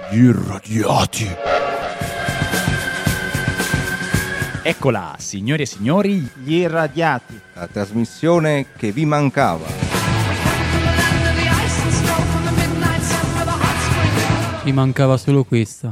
Gli irradiati. Eccola, signore e signori, Gli irradiati. La trasmissione che vi mancava. Mi mancava solo questa.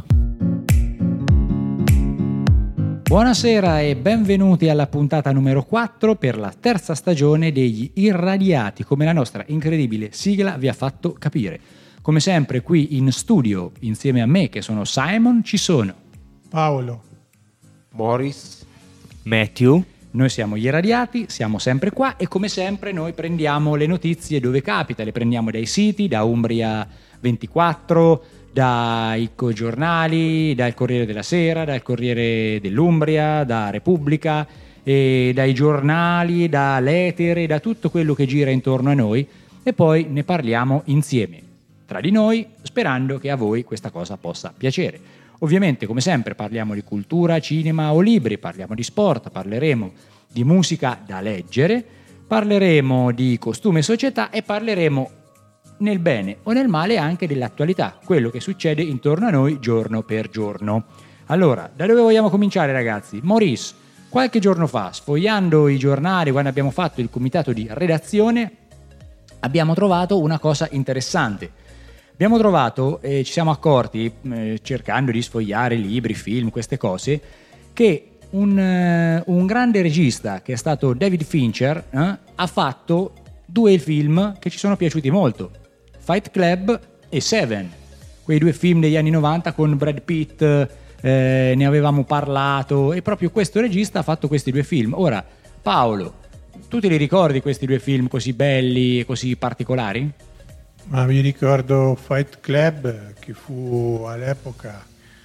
Buonasera e benvenuti alla puntata numero 4 per la terza stagione degli Irradiati, come la nostra incredibile sigla vi ha fatto capire. Come sempre qui in studio, insieme a me che sono Simon, ci sono Paolo, Morris, Matthew. Noi siamo gli Irradiati, siamo sempre qua e come sempre noi prendiamo le notizie dove capita, le prendiamo dai siti, da Umbria 24, dai giornali, dal Corriere della Sera, dal Corriere dell'Umbria, da Repubblica, e dai giornali, dall'etere, da tutto quello che gira intorno a noi e poi ne parliamo insieme, tra di noi, sperando che a voi questa cosa possa piacere. Ovviamente, come sempre, parliamo di cultura, cinema o libri, parliamo di sport, parleremo di musica da leggere, parleremo di costume e società e parleremo nel bene o nel male anche dell'attualità, quello che succede intorno a noi giorno per giorno. Allora, da dove vogliamo cominciare, ragazzi? Maurice, qualche giorno fa, sfogliando i giornali, quando abbiamo fatto il comitato di redazione, abbiamo trovato una cosa interessante. Abbiamo trovato, ci siamo accorti, cercando di sfogliare libri, film, queste cose, che un grande regista, che è stato David Fincher, ha fatto due film che ci sono piaciuti molto: Fight Club e Seven, quei due film degli anni 90 con Brad Pitt, ne avevamo parlato, e proprio questo regista ha fatto questi due film. Ora, Paolo, tu te li ricordi questi due film così belli e così particolari? ma mi ricordo Fight Club, che fu all'epoca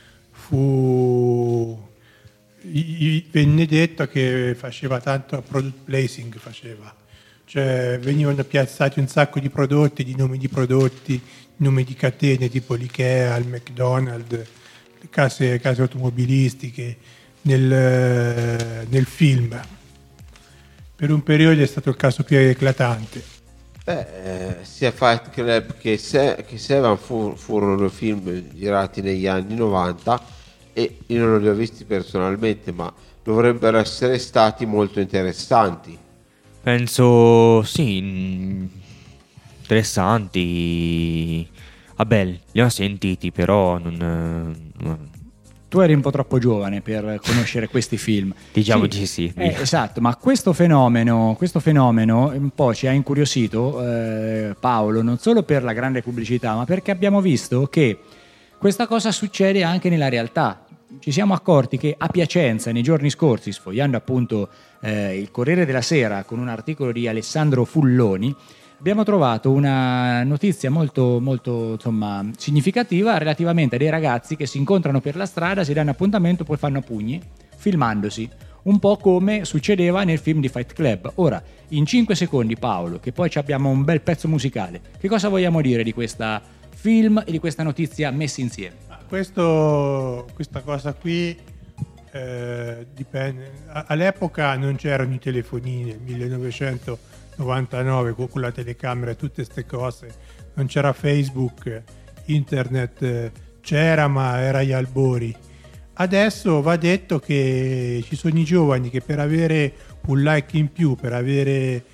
venne detto che faceva tanto product placing, cioè venivano piazzati un sacco di prodotti, di nomi di prodotti, nomi di catene tipo l'Ikea, il McDonald's, le case automobilistiche nel film. Per un periodo è stato il caso più eclatante. sia Fight Club che Seven furono film girati negli anni 90 e io non li ho visti personalmente, ma dovrebbero essere stati molto interessanti. Penso sì, interessanti. Vabbè, li ho sentiti, però non... Tu eri un po' troppo giovane per conoscere questi film. Diciamo di sì. Esatto, ma questo fenomeno un po' ci ha incuriosito, Paolo, non solo per la grande pubblicità, ma perché abbiamo visto che questa cosa succede anche nella realtà. Ci siamo accorti che a Piacenza, nei giorni scorsi, sfogliando appunto il Corriere della Sera con un articolo di Alessandro Fulloni, abbiamo trovato una notizia molto, molto significativa relativamente a dei ragazzi che si incontrano per la strada, si danno appuntamento, poi fanno a pugni, filmandosi, un po' come succedeva nel film di Fight Club. Ora, in 5 secondi, Paolo, che poi abbiamo un bel pezzo musicale, che cosa vogliamo dire di questa film e di questa notizia messi insieme? Questa cosa qui dipende. All'epoca non c'erano i telefonini, nel 1999 con la telecamera e tutte queste cose, non c'era Facebook, internet c'era, ma era agli albori. Adesso va detto che ci sono i giovani che per avere un like in più, per avere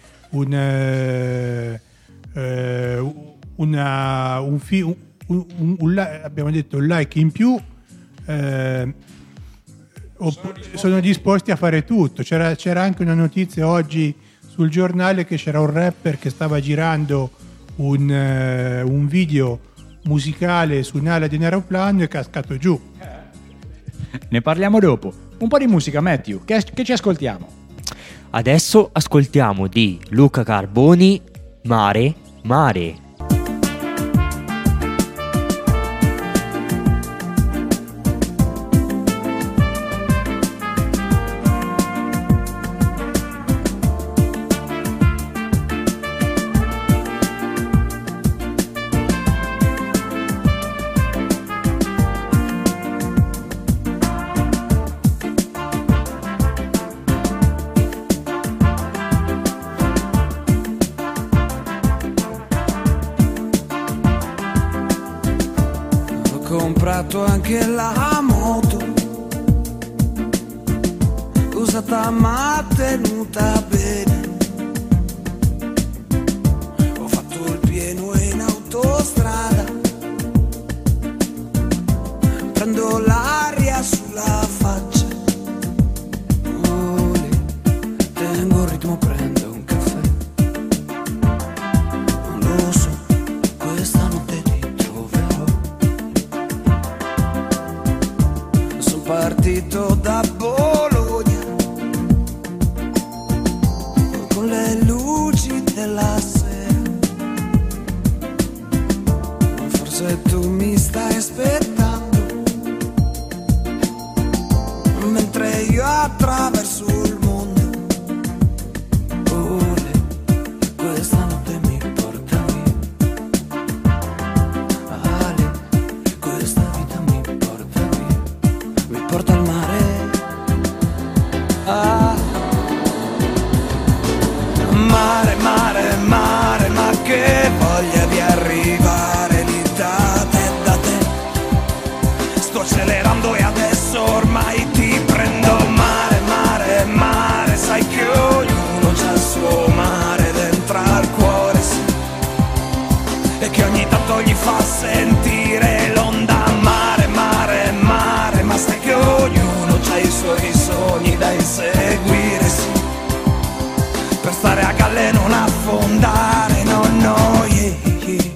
abbiamo detto un like in più, sono disposti a fare tutto. C'era anche una notizia oggi sul giornale che c'era un rapper che stava girando un video musicale su un'ala di un aeroplano e è cascato giù. Ne parliamo dopo. Un po' di musica, Matthew, che ci ascoltiamo? Adesso ascoltiamo di Luca Carboni Mare Mare. comprato anche la moto, usata ma tenuta bene. Ho fatto il pieno in autostrada, prendo l'aria sulla faccia. Ole, tengo il ritmo, prendo un caffè. Non lo so, questa notte ti troverò. Sono partito da Bologna con le luci della sera. Forse tu mi stai aspettando mentre io attraverso il mondo. Ole, questa notte mi porta via. Ale, questa vita mi porta via, mi porta al mare. Ah. Mare, mare, mare, ma che voglia di arrivare lì da te. Sto accelerando e adesso ormai ti prendo. Mare, mare, mare, sai che ognuno c'ha il suo mare dentro al cuore, sì. E che ogni tanto gli fa sentire l'onda. Mare, mare, mare, ma sai che ognuno c'ha i suoi sogni da inseguire, sì. Per stare a galla e non affondare, no, no, yeah, yeah.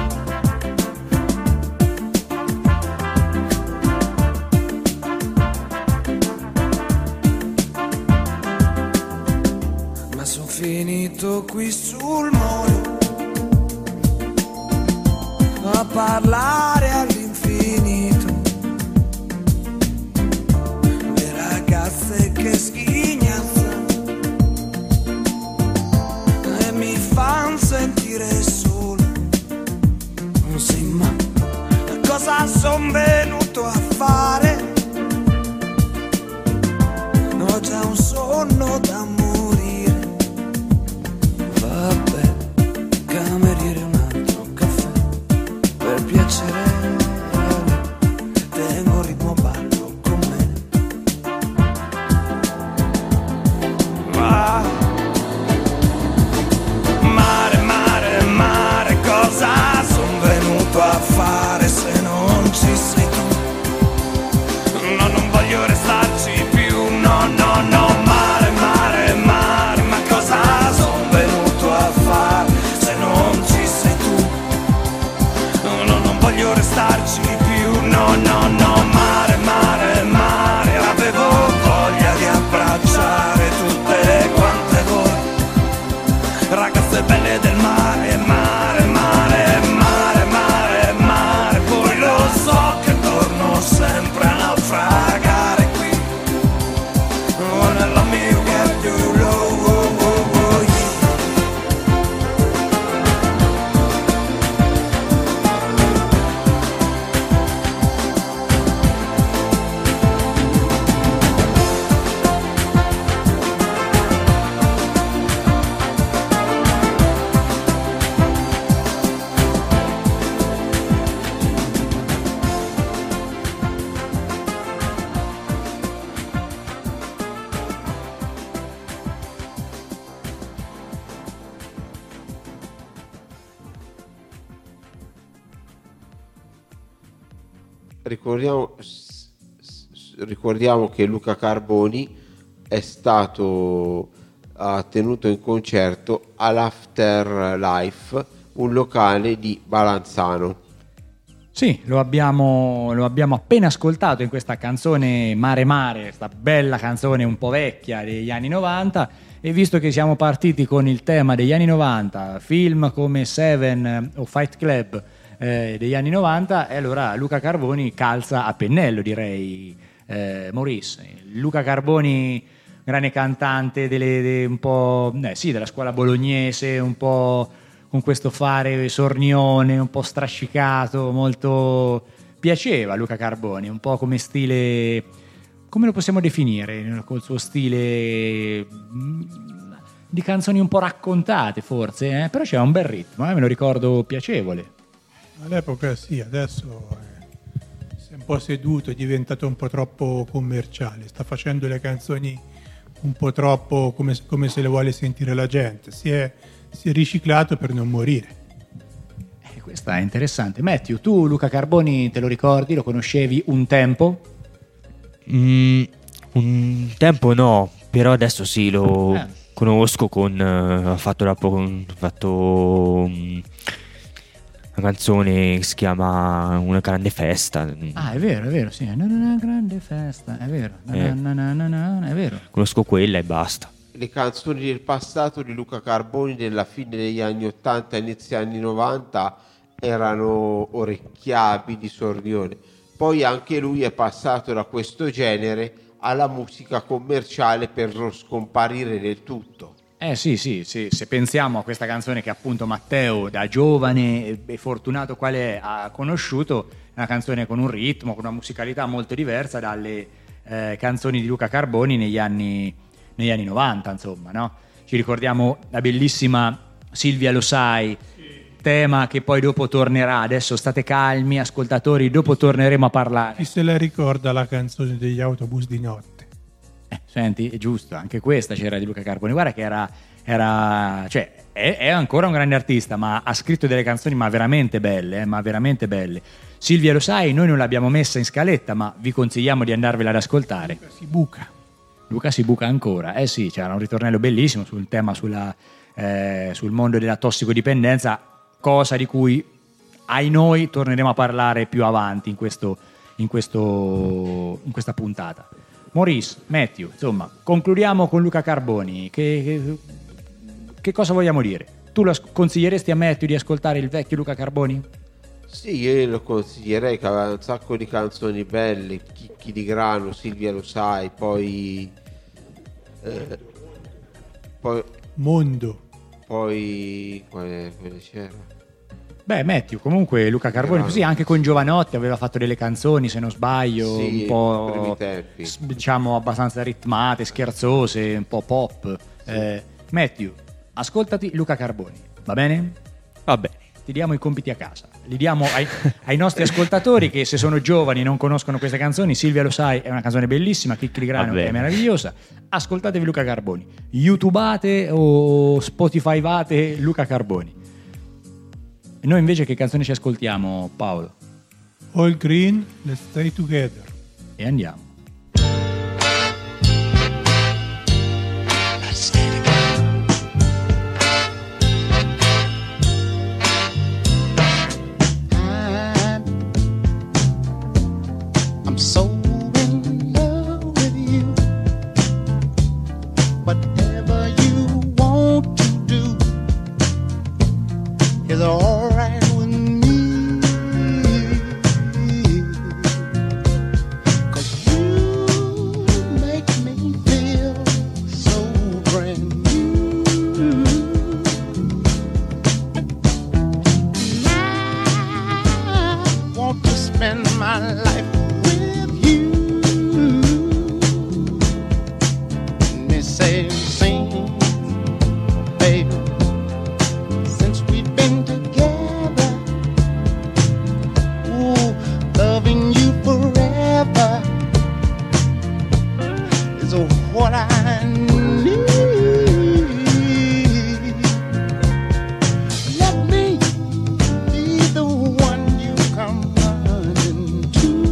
Ma son finito qui sul molo a parlare all'infinito. Le ragazze che schignazzano e mi fan sentire solo. Non sai mai cosa son venuto a fare. Ho già un sonno da morire. Vabbè, cameriere, un altro caffè per piacere. Tengo il ritmo, ballo con me. Ah. Mare, mare, mare, cosa son venuto a fare se non ci sei tu? No, non voglio restarci più, no, no, no. Mare, mare, mare, ma cosa son venuto a fare se non ci sei tu? No, no, non voglio restarci più, no, no, no. Mare, mare, mare, avevo voglia di abbracciare tutte quante voi, ragazze belle del mare, mare, mare, mare, mare, mare. Poi lo so che torno sempre a naufragare qui. Oh, nella mia get you low, oh, oh, oh, yeah. Ricordiamo che Luca Carboni ha tenuto in concerto all'Afterlife, un locale di Balanzano. Sì, lo abbiamo appena ascoltato in questa canzone Mare Mare, questa bella canzone un po' vecchia degli anni 90, e visto che siamo partiti con il tema degli anni 90, film come Seven o Fight Club degli anni 90, e allora Luca Carboni calza a pennello, direi, Maurice. Luca Carboni, grande cantante un po', sì, della scuola bolognese, un po' con questo fare sornione, un po' strascicato, molto piaceva Luca Carboni, un po' come stile, come lo possiamo definire, col suo stile di canzoni un po' raccontate forse, però c'era un bel ritmo, me lo ricordo piacevole. All'epoca sì, adesso Si è un po' seduto, è diventato un po' troppo commerciale, sta facendo le canzoni un po' troppo come se le vuole sentire la gente, si è riciclato per non morire. Questa è interessante. Matthew, tu Luca Carboni te lo ricordi? Lo conoscevi un tempo? Un tempo no, però adesso sì, lo conosco ha fatto una canzone che si chiama Una grande festa. Ah, è vero, sì. Una grande festa, è vero. È vero. Conosco quella e basta. Le canzoni del passato di Luca Carboni nella fine degli anni 80 e inizio anni 90 erano orecchiabili, sornione. Poi anche lui è passato da questo genere alla musica commerciale per non scomparire del tutto. Sì, se pensiamo a questa canzone che appunto Matteo da giovane e fortunato quale ha conosciuto, è una canzone con un ritmo, con una musicalità molto diversa dalle canzoni di Luca Carboni negli anni 90, insomma, no? Ci ricordiamo la bellissima Silvia Lo Sai, tema che poi dopo tornerà. Adesso state calmi ascoltatori, dopo torneremo a parlare. Chi se la ricorda la canzone degli autobus di notte? Senti, è giusto, anche questa c'era di Luca Carboni. Guarda che è ancora un grande artista, ma ha scritto delle canzoni ma veramente belle. Silvia Lo Sai, noi non l'abbiamo messa in scaletta, ma vi consigliamo di andarvela ad ascoltare. Luca si buca ancora. Sì, c'era un ritornello bellissimo sul tema sul mondo della tossicodipendenza, cosa di cui ai noi torneremo a parlare più avanti in questa puntata. Maurice, Matthew, insomma, concludiamo con Luca Carboni. Che cosa vogliamo dire? Tu consiglieresti a Matthew di ascoltare il vecchio Luca Carboni? Sì, io lo consiglierei, che aveva un sacco di canzoni belle, Chicchi di Grano, Silvia Lo Sai, poi Mondo. Poi quale c'era? Beh, Matthew, comunque Luca Carboni così anche con Giovanotti aveva fatto delle canzoni, se non sbaglio, sì, un po' diciamo abbastanza ritmate, scherzose, un po' pop. Sì. Matthew, ascoltati Luca Carboni, va bene? Va bene. Ti diamo i compiti a casa, li diamo ai nostri ascoltatori che se sono giovani e non conoscono queste canzoni. Silvia Lo Sai è una canzone bellissima, Chicchi di Grano è meravigliosa. Ascoltatevi Luca Carboni, YouTubeate o Spotifyvate Luca Carboni. E noi invece che canzone ci ascoltiamo, Paolo? All Green, Let's Stay Together. E andiamo. I'm so in love with you. Whatever you want to do is all right with me. 'Cause you make me feel so brand new. I want to spend my life with you. And they say, sing, baby, since we've been together. Ooh, loving you forever is what I need. Let me be the one you come running to.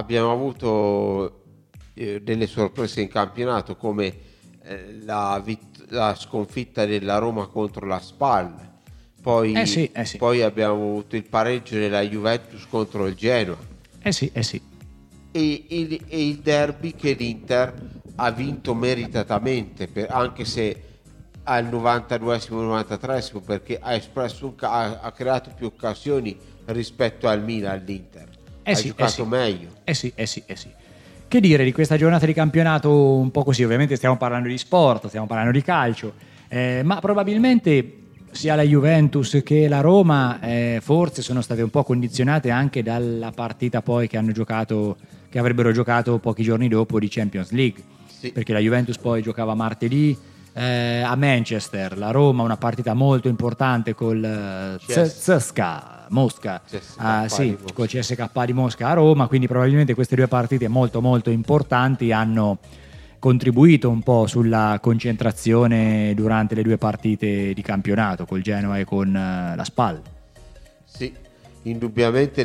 abbiamo avuto delle sorprese in campionato, come la sconfitta della Roma contro la Spal, poi abbiamo avuto il pareggio della Juventus contro il Genoa, e il derby che l'Inter ha vinto meritatamente, anche se al 92esimo 93esimo, perché ha creato più occasioni rispetto al Milan. L'Inter ha giocato meglio. Che dire di questa giornata di campionato un po' così? Ovviamente stiamo parlando di sport, stiamo parlando di calcio, ma probabilmente sia la Juventus che la Roma forse sono state un po' condizionate anche dalla partita poi che avrebbero giocato pochi giorni dopo di Champions League, perché la Juventus poi giocava martedì a Manchester, la Roma una partita molto importante col CSKA Mosca, col CSKA di Mosca a Roma, quindi probabilmente queste due partite molto molto importanti hanno contribuito un po' sulla concentrazione durante le due partite di campionato col Genoa e con la Spal. Sì, indubbiamente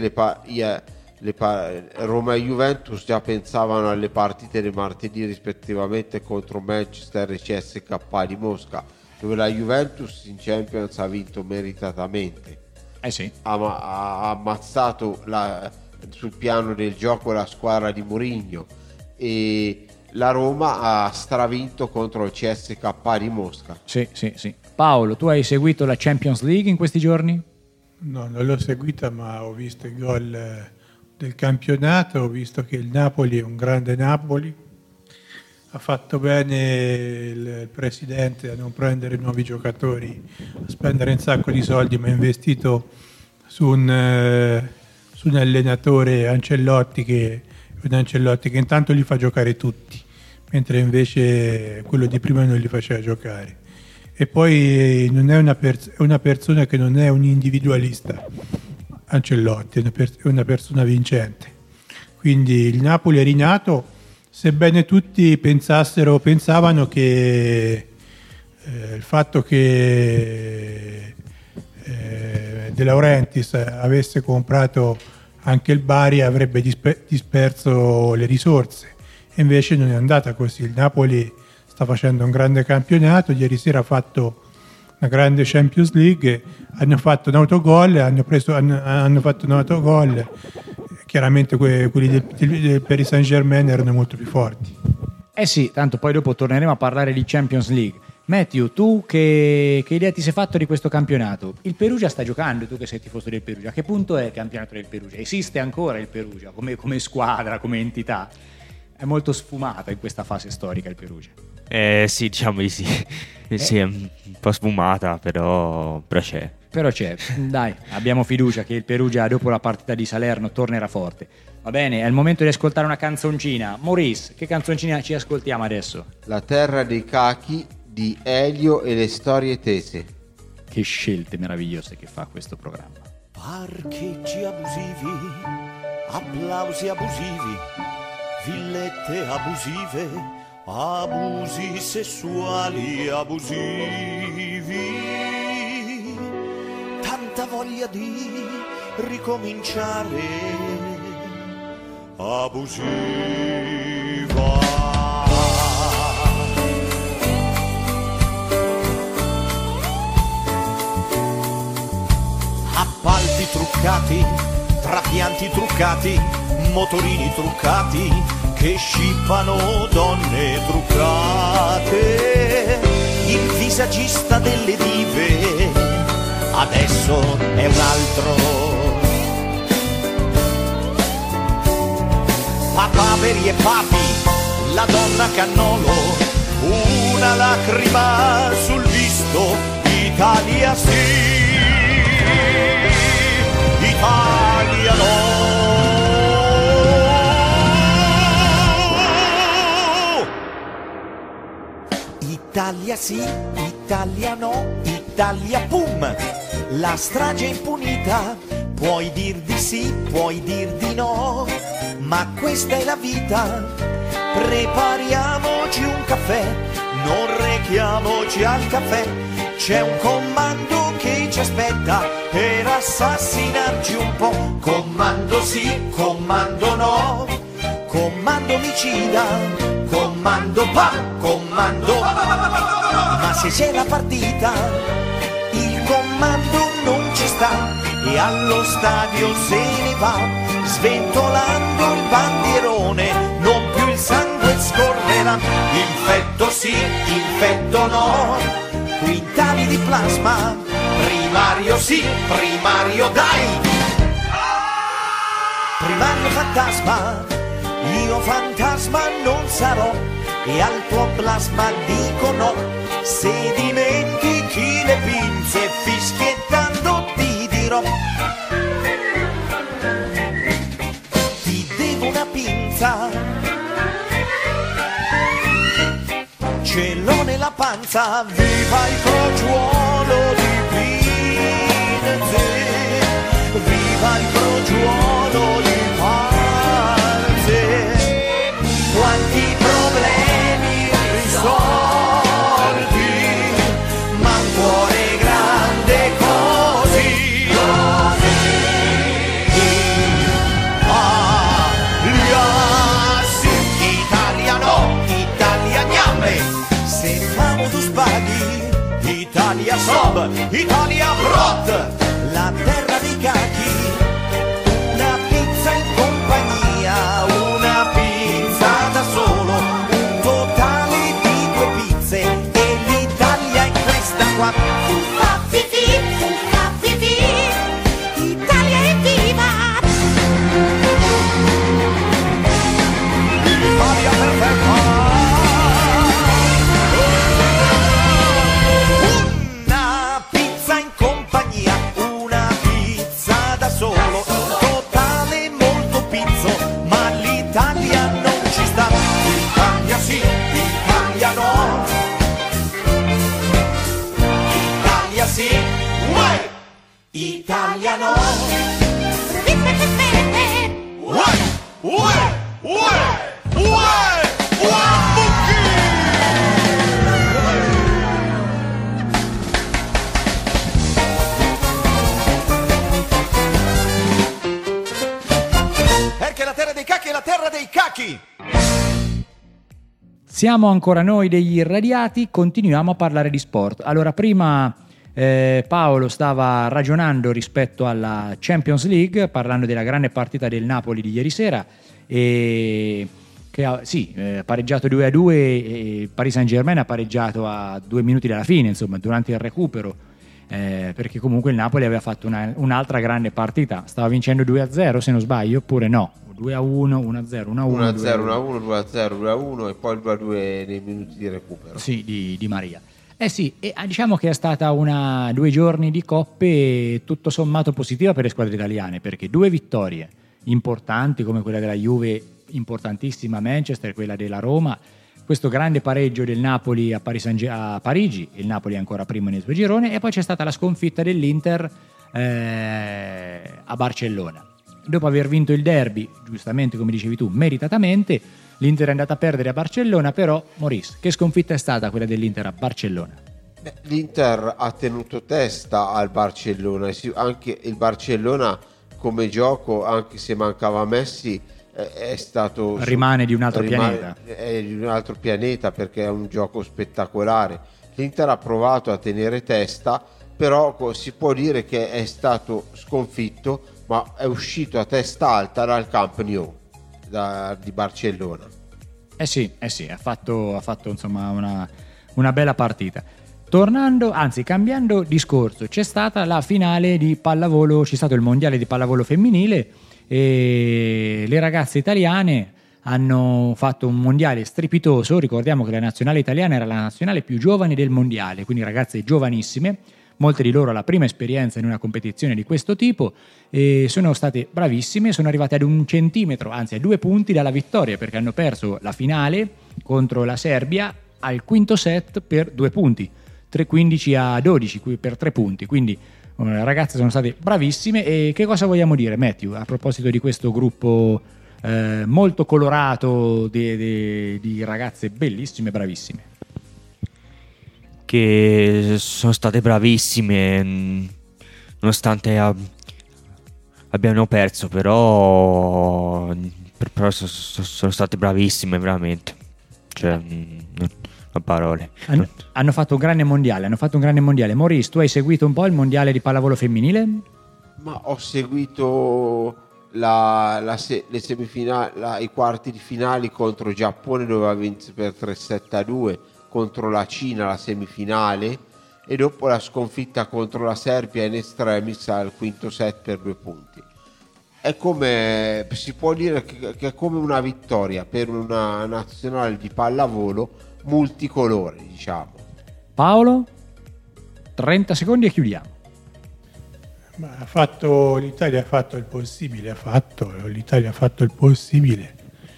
Roma e Juventus già pensavano alle partite del martedì rispettivamente contro Manchester e CSKA di Mosca, dove la Juventus in Champions ha vinto meritatamente. Ha ammazzato sul piano del gioco la squadra di Mourinho, e la Roma ha stravinto contro il CSKA di Mosca. Sì. Paolo, tu hai seguito la Champions League in questi giorni? No, non l'ho seguita, ma ho visto i gol del campionato, ho visto che il Napoli è un grande Napoli, ha fatto bene il presidente a non prendere nuovi giocatori, a spendere un sacco di soldi, ma ha investito su un allenatore Ancelotti che intanto li fa giocare tutti, mentre invece quello di prima non li faceva giocare. E poi non è una persona che non è un individualista, Ancelotti è una persona vincente, quindi il Napoli è rinato, sebbene tutti pensavano che il fatto che De Laurentiis avesse comprato anche il Bari avrebbe disperso le risorse, e invece non è andata così. Il Napoli sta facendo un grande campionato, ieri sera ha fatto una grande Champions League, hanno fatto un autogol, chiaramente quelli del Paris Saint-Germain erano molto più forti. Tanto poi dopo torneremo a parlare di Champions League. Matthew, tu che idea ti sei fatto di questo campionato? Il Perugia sta giocando, tu che sei tifoso del Perugia, a che punto è il campionato del Perugia? Esiste ancora il Perugia come squadra, come entità? È molto sfumata in questa fase storica il Perugia. Sì, diciamo di sì. Sì, è un po' sfumata, però c'è. Dai, abbiamo fiducia che il Perugia dopo la partita di Salerno tornerà forte. Va bene, è il momento di ascoltare una canzoncina. Maurice, che canzoncina ci ascoltiamo adesso? La terra dei cachi di Elio e le storie tese. Che scelte meravigliose che fa questo programma. Parcheggi abusivi, applausi abusivi, villette abusive, abusi sessuali abusivi, tanta voglia di ricominciare, abusiva. Appalti truccati, trapianti truccati, motorini truccati che scippano donne truccate. Il visagista delle dive adesso è un altro. Papaveri e papi, la donna cannolo, una lacrima sul visto, Italia sì, Italia no. Italia sì, Italia no, Italia pum, la strage è impunita, puoi dir di sì, puoi dir di no, ma questa è la vita, prepariamoci un caffè, non rechiamoci al caffè, c'è un comando che ci aspetta per assassinarci un po', comando sì, comando no, comando omicida, comando pa, comando. Ma se c'è la partita, il comando non ci sta e allo stadio se ne va, sventolando il bandierone, non più il sangue scorrerà. Infetto sì, infetto no, quintali di plasma, primario sì, primario dai. Primario fantasma, io fantasma non sarò e al tuo plasma dico no. Se dimentichi le pinze fischiettando ti dirò, ti devo una pinza, ce l'ho nella panza, viva il crogiuolo di pinze, viva il crogiuolo di panze, quanti problemi risolti, ma un cuore grande così. Italia no, italianiame, se famo tu spaghi, Italia sob, Italia brot, la terra dei cachi, una pizza in compagnia, una pizza da solo, un totale di 2 pizze e l'Italia è questa qua. Fuffa fifì, Italia è viva! Italia perfetta! Una pizza in compagnia, una pizza da solo, totale molto pizzo, ma l'Italia non ci sta. Italia sì, Italia no. Italia sì, uè! Italia no. Uè, uè, uè, uè, perché la terra dei cacchi è la terra dei cacchi. Siamo ancora noi degli irradiati, continuiamo a parlare di sport. Allora, prima Paolo stava ragionando rispetto alla Champions League, parlando della grande partita del Napoli di ieri sera, e che ha pareggiato 2-2 e Paris Saint-Germain ha pareggiato a 2 minuti dalla fine, insomma, durante il recupero, perché comunque il Napoli aveva fatto un'altra grande partita, stava vincendo 2-0 se non sbaglio, oppure no, 2-1, 1-0, 1-1, 1-0, 1-1, 2-0, 2-1 e poi il 2-2 nei minuti di recupero. Sì, di Maria. Sì, e diciamo che è stata 2 giorni di coppe tutto sommato positiva per le squadre italiane, perché 2 vittorie importanti come quella della Juve, importantissima a Manchester, quella della Roma, questo grande pareggio del Napoli a Parigi, il Napoli è ancora primo nel suo girone, e poi c'è stata la sconfitta dell'Inter a Barcellona. Dopo aver vinto il derby, giustamente come dicevi tu, meritatamente, l'Inter è andata a perdere a Barcellona, però Maurice, che sconfitta è stata quella dell'Inter a Barcellona? L'Inter ha tenuto testa al Barcellona, anche il Barcellona come gioco, anche se mancava Messi, è stato rimane di un altro pianeta. È di un altro pianeta, perché è un gioco spettacolare. L'Inter ha provato a tenere testa, però si può dire che è stato sconfitto, ma è uscito a testa alta dal Camp Nou di Barcellona. Sì, ha fatto insomma una bella partita. Cambiando discorso, c'è stata la finale di pallavolo, c'è stato il mondiale di pallavolo femminile e le ragazze italiane hanno fatto un mondiale strepitoso. Ricordiamo che la nazionale italiana era la nazionale più giovane del mondiale, quindi ragazze giovanissime, molte di loro la prima esperienza in una competizione di questo tipo, e sono state bravissime, sono arrivate ad 1 centimetro, anzi a 2 punti dalla vittoria, perché hanno perso la finale contro la Serbia al quinto set per 2 punti, 15-12 per 3 punti, quindi le ragazze sono state bravissime. E che cosa vogliamo dire, Matthew, a proposito di questo gruppo molto colorato di ragazze bellissime, bravissime? Che sono state bravissime, nonostante abbiamo perso, però sono state bravissime veramente, cioè non ho parole. Hanno fatto un grande mondiale, Maurice, tu hai seguito un po' il mondiale di pallavolo femminile? Ma ho seguito le semifinali, i quarti di finali contro il Giappone, dove ha vinto per 3-7-2, contro la Cina la semifinale, e dopo la sconfitta contro la Serbia in extremis al quinto set per 2 punti. È come, si può dire che è come una vittoria per una nazionale di pallavolo multicolore, diciamo. Paolo, 30 secondi e chiudiamo. Ma l'Italia ha fatto il possibile, l'Italia ha fatto il possibile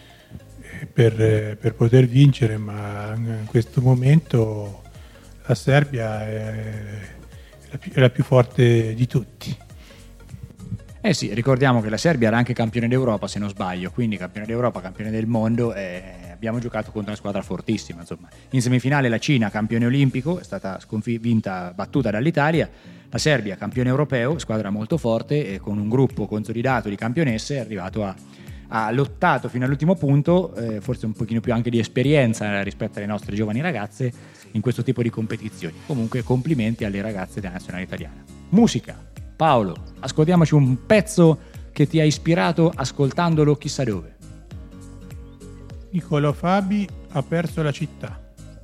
per poter vincere, ma in questo momento la Serbia è la più forte di tutti. Eh sì, ricordiamo che la Serbia era anche campione d'Europa, se non sbaglio, quindi campione d'Europa, campione del mondo, e abbiamo giocato contro una squadra fortissima, insomma. In semifinale la Cina, campione olimpico, è stata battuta dall'Italia. La Serbia, campione europeo, squadra molto forte, e con un gruppo consolidato di campionesse è arrivato ha lottato fino all'ultimo punto, forse un pochino più anche di esperienza rispetto alle nostre giovani ragazze in questo tipo di competizioni. Comunque complimenti alle ragazze della nazionale italiana. Musica. Paolo, ascoltiamoci un pezzo che ti ha ispirato ascoltandolo chissà dove. Niccolò Fabi ha perso la città.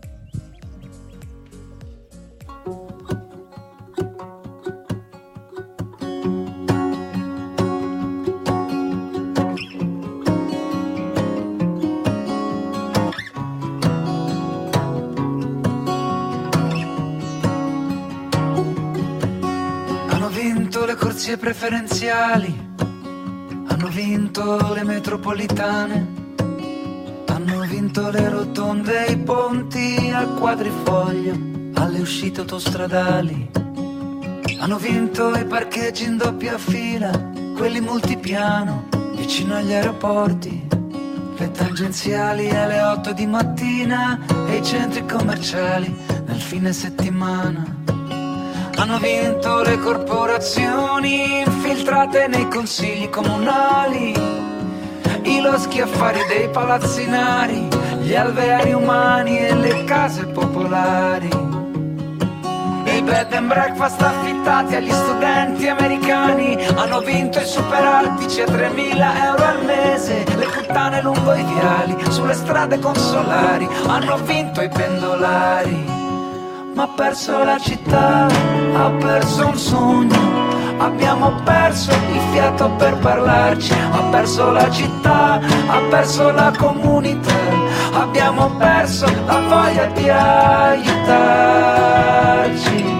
Le corsie preferenziali, hanno vinto le metropolitane, hanno vinto le rotonde e i ponti al quadrifoglio, alle uscite autostradali, hanno vinto i parcheggi in doppia fila, quelli multipiano vicino agli aeroporti, le tangenziali alle 8 di mattina e i centri commerciali nel fine settimana. Hanno vinto le corporazioni infiltrate nei consigli comunali, i loschi affari dei palazzinari, gli alveari umani e le case popolari, i bed and breakfast affittati agli studenti americani. Hanno vinto i superaltici a 3.000 euro al mese, le puttane lungo i viali, sulle strade consolari. Hanno vinto i pendolari, ma ha perso la città, ha perso un sogno, abbiamo perso il fiato per parlarci, ha perso la città, ha perso la comunità, abbiamo perso la voglia di aiutarci.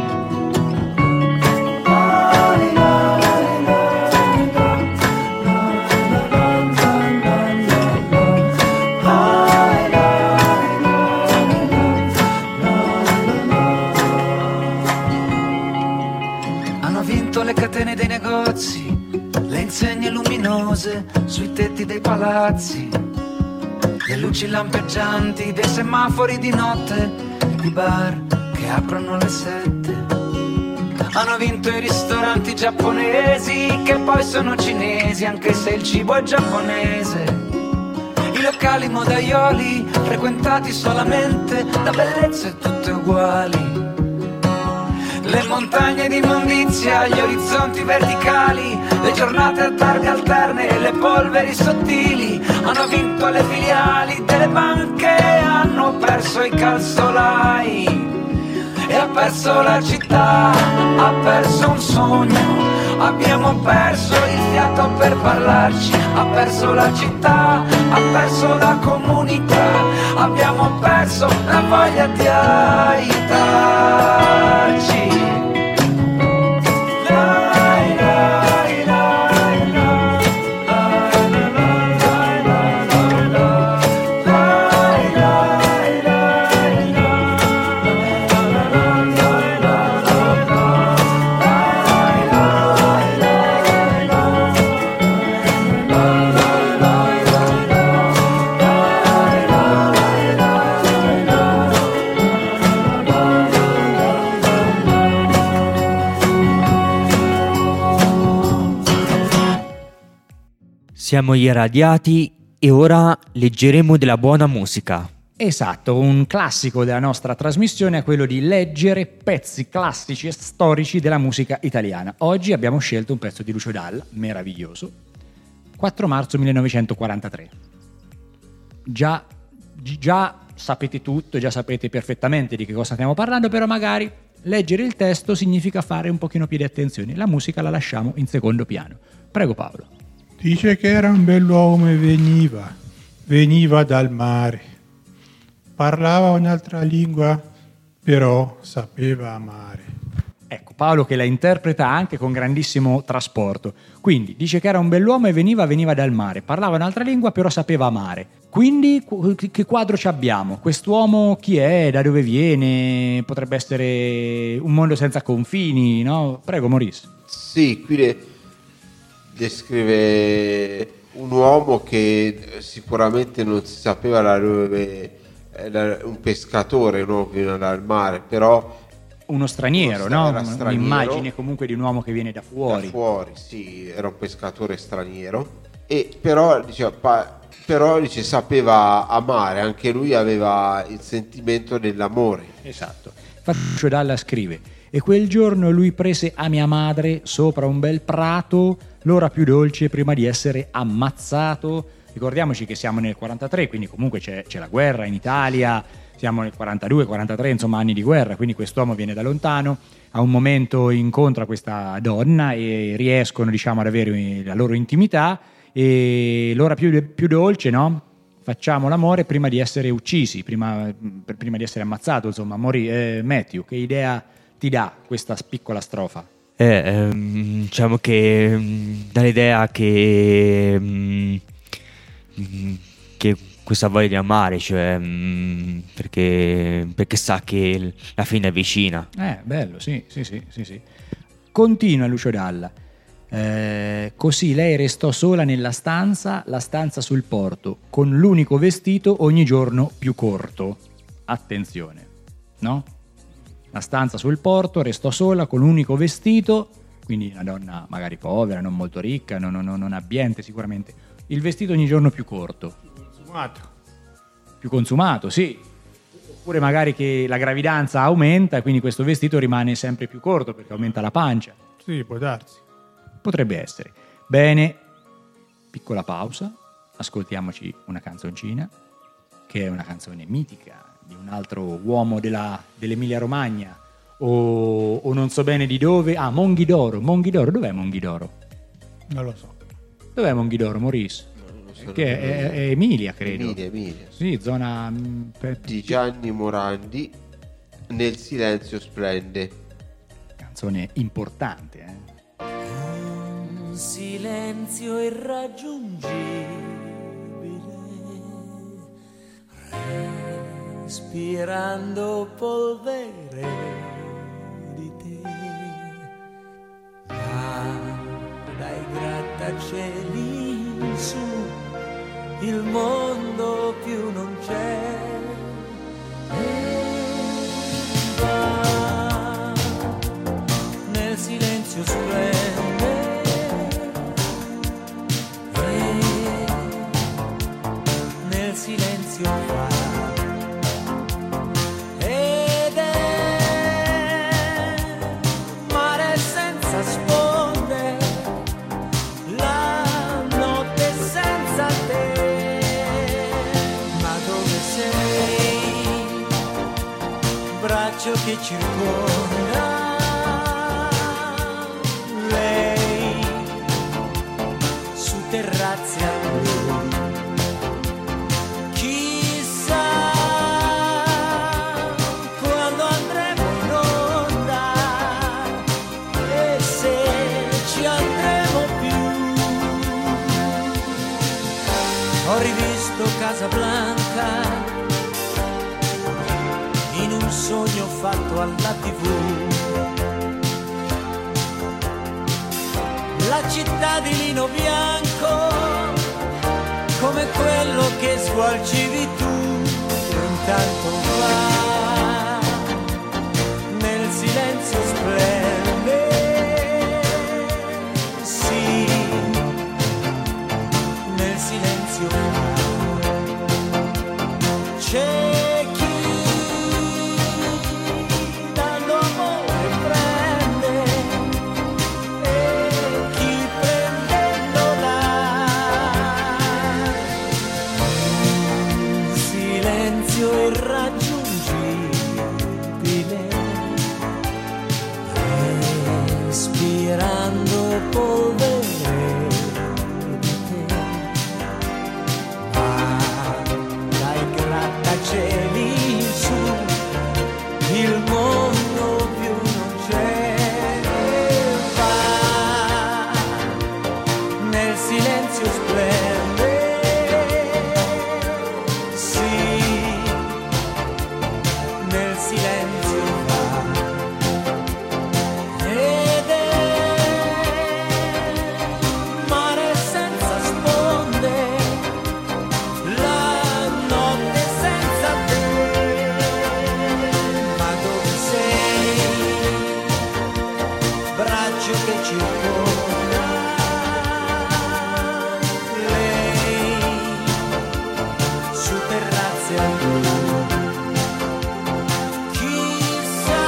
Le catene dei negozi, le insegne luminose sui tetti dei palazzi, le luci lampeggianti dei semafori di notte, i bar che aprono alle 7. Hanno vinto i ristoranti giapponesi che poi sono cinesi, anche se il cibo è giapponese. I locali modaioli frequentati solamente da bellezze tutte uguali. Le montagne di immondizia, gli orizzonti verticali, le giornate a targhe alterne e le polveri sottili. Hanno vinto le filiali delle banche, hanno perso i calzolai e ha perso la città, ha perso un sogno, abbiamo perso il fiato per parlarci, ha perso la città, ha perso la comunità, abbiamo perso la voglia di aiutarci. Siamo irradiati e ora leggeremo della buona musica. Esatto, un classico della nostra trasmissione è quello di leggere pezzi classici e storici della musica italiana. Oggi abbiamo scelto un pezzo di Lucio Dalla, meraviglioso, 4 marzo 1943. Già sapete tutto, già sapete perfettamente di che cosa stiamo parlando, però magari leggere il testo significa fare un pochino più di attenzione. La musica la lasciamo in secondo piano. Prego Paolo. Dice che era un bell'uomo e veniva dal mare. Parlava un'altra lingua, però sapeva amare. Ecco, Paolo che la interpreta anche con grandissimo trasporto. Quindi dice che era un bell'uomo e veniva dal mare, parlava un'altra lingua, però sapeva amare. Quindi che quadro ci abbiamo? Quest'uomo chi è? Da dove viene? Potrebbe essere un mondo senza confini, no? Prego Maurice. Sì, qui descrive un uomo che sicuramente non si sapeva da dove, un pescatore, no? Che viene dal mare, però uno straniero, no? Straniero, un'immagine comunque di un uomo che viene da fuori. Da fuori, sì, era un pescatore straniero. E però dice sapeva amare, anche lui aveva il sentimento dell'amore. Esatto. Infatti Dalla scrive: e quel giorno lui prese a mia madre sopra un bel prato l'ora più dolce prima di essere ammazzato. Ricordiamoci che siamo nel 43, quindi comunque c'è la guerra in Italia, siamo nel 42, 43, insomma anni di guerra, quindi quest'uomo viene da lontano, a un momento incontra questa donna e riescono, diciamo, ad avere la loro intimità, e l'ora più dolce, no? Facciamo l'amore prima di essere uccisi, prima di essere ammazzato, insomma. Matthew, che idea ti dà questa piccola strofa? Diciamo che dà l'idea che questa voglia di amare, cioè perché sa che la fine è vicina. Bello, sì. Continua Lucio Dalla. Così lei restò sola nella stanza, la stanza sul porto, con l'unico vestito ogni giorno più corto. Attenzione, no? La stanza sul porto, restò sola con l'unico vestito, quindi una donna magari povera, non molto ricca, non abbiente sicuramente. Il vestito ogni giorno più corto. Più consumato, sì. Oppure magari che la gravidanza aumenta e quindi questo vestito rimane sempre più corto perché aumenta la pancia. Sì, può darsi. Potrebbe essere. Bene, piccola pausa, ascoltiamoci una canzoncina, che è una canzone mitica di un altro uomo dell'Emilia Romagna, o non so bene di dove. Monghidoro. Dov'è Monghidoro? Non lo so. Dov'è Monghidoro, Maurice? Che è Emilia, credo. Emilia. Sì, zona di Gianni Morandi, Nel silenzio splende. Canzone importante, Un silenzio irraggiungibile, respirando polvere di te, ma dai grattacieli in su il mondo più non c'è. Va nel silenzio splende, nel silenzio va, ed è mare senza sponde, la notte senza te. Ma dove sei? Braccio che circonda lei su terrazze a blu. Chissà quando andremo in onda e se ci andremo più. Ho rivisto Casablanca in un sogno fatto alla TV. La città di lino bianco, come quello che sgualcivi tu. Intanto va nel silenzio splende, sì, polvere di te, ma dai grattacieli in su il mondo più non c'è. Va nel silenzio splende, sì, nel silenzio va, ed è mare senza sponde, la notte senza te. Ma dove sei? Braccio che circonda lei su terrazze al blu. Chissà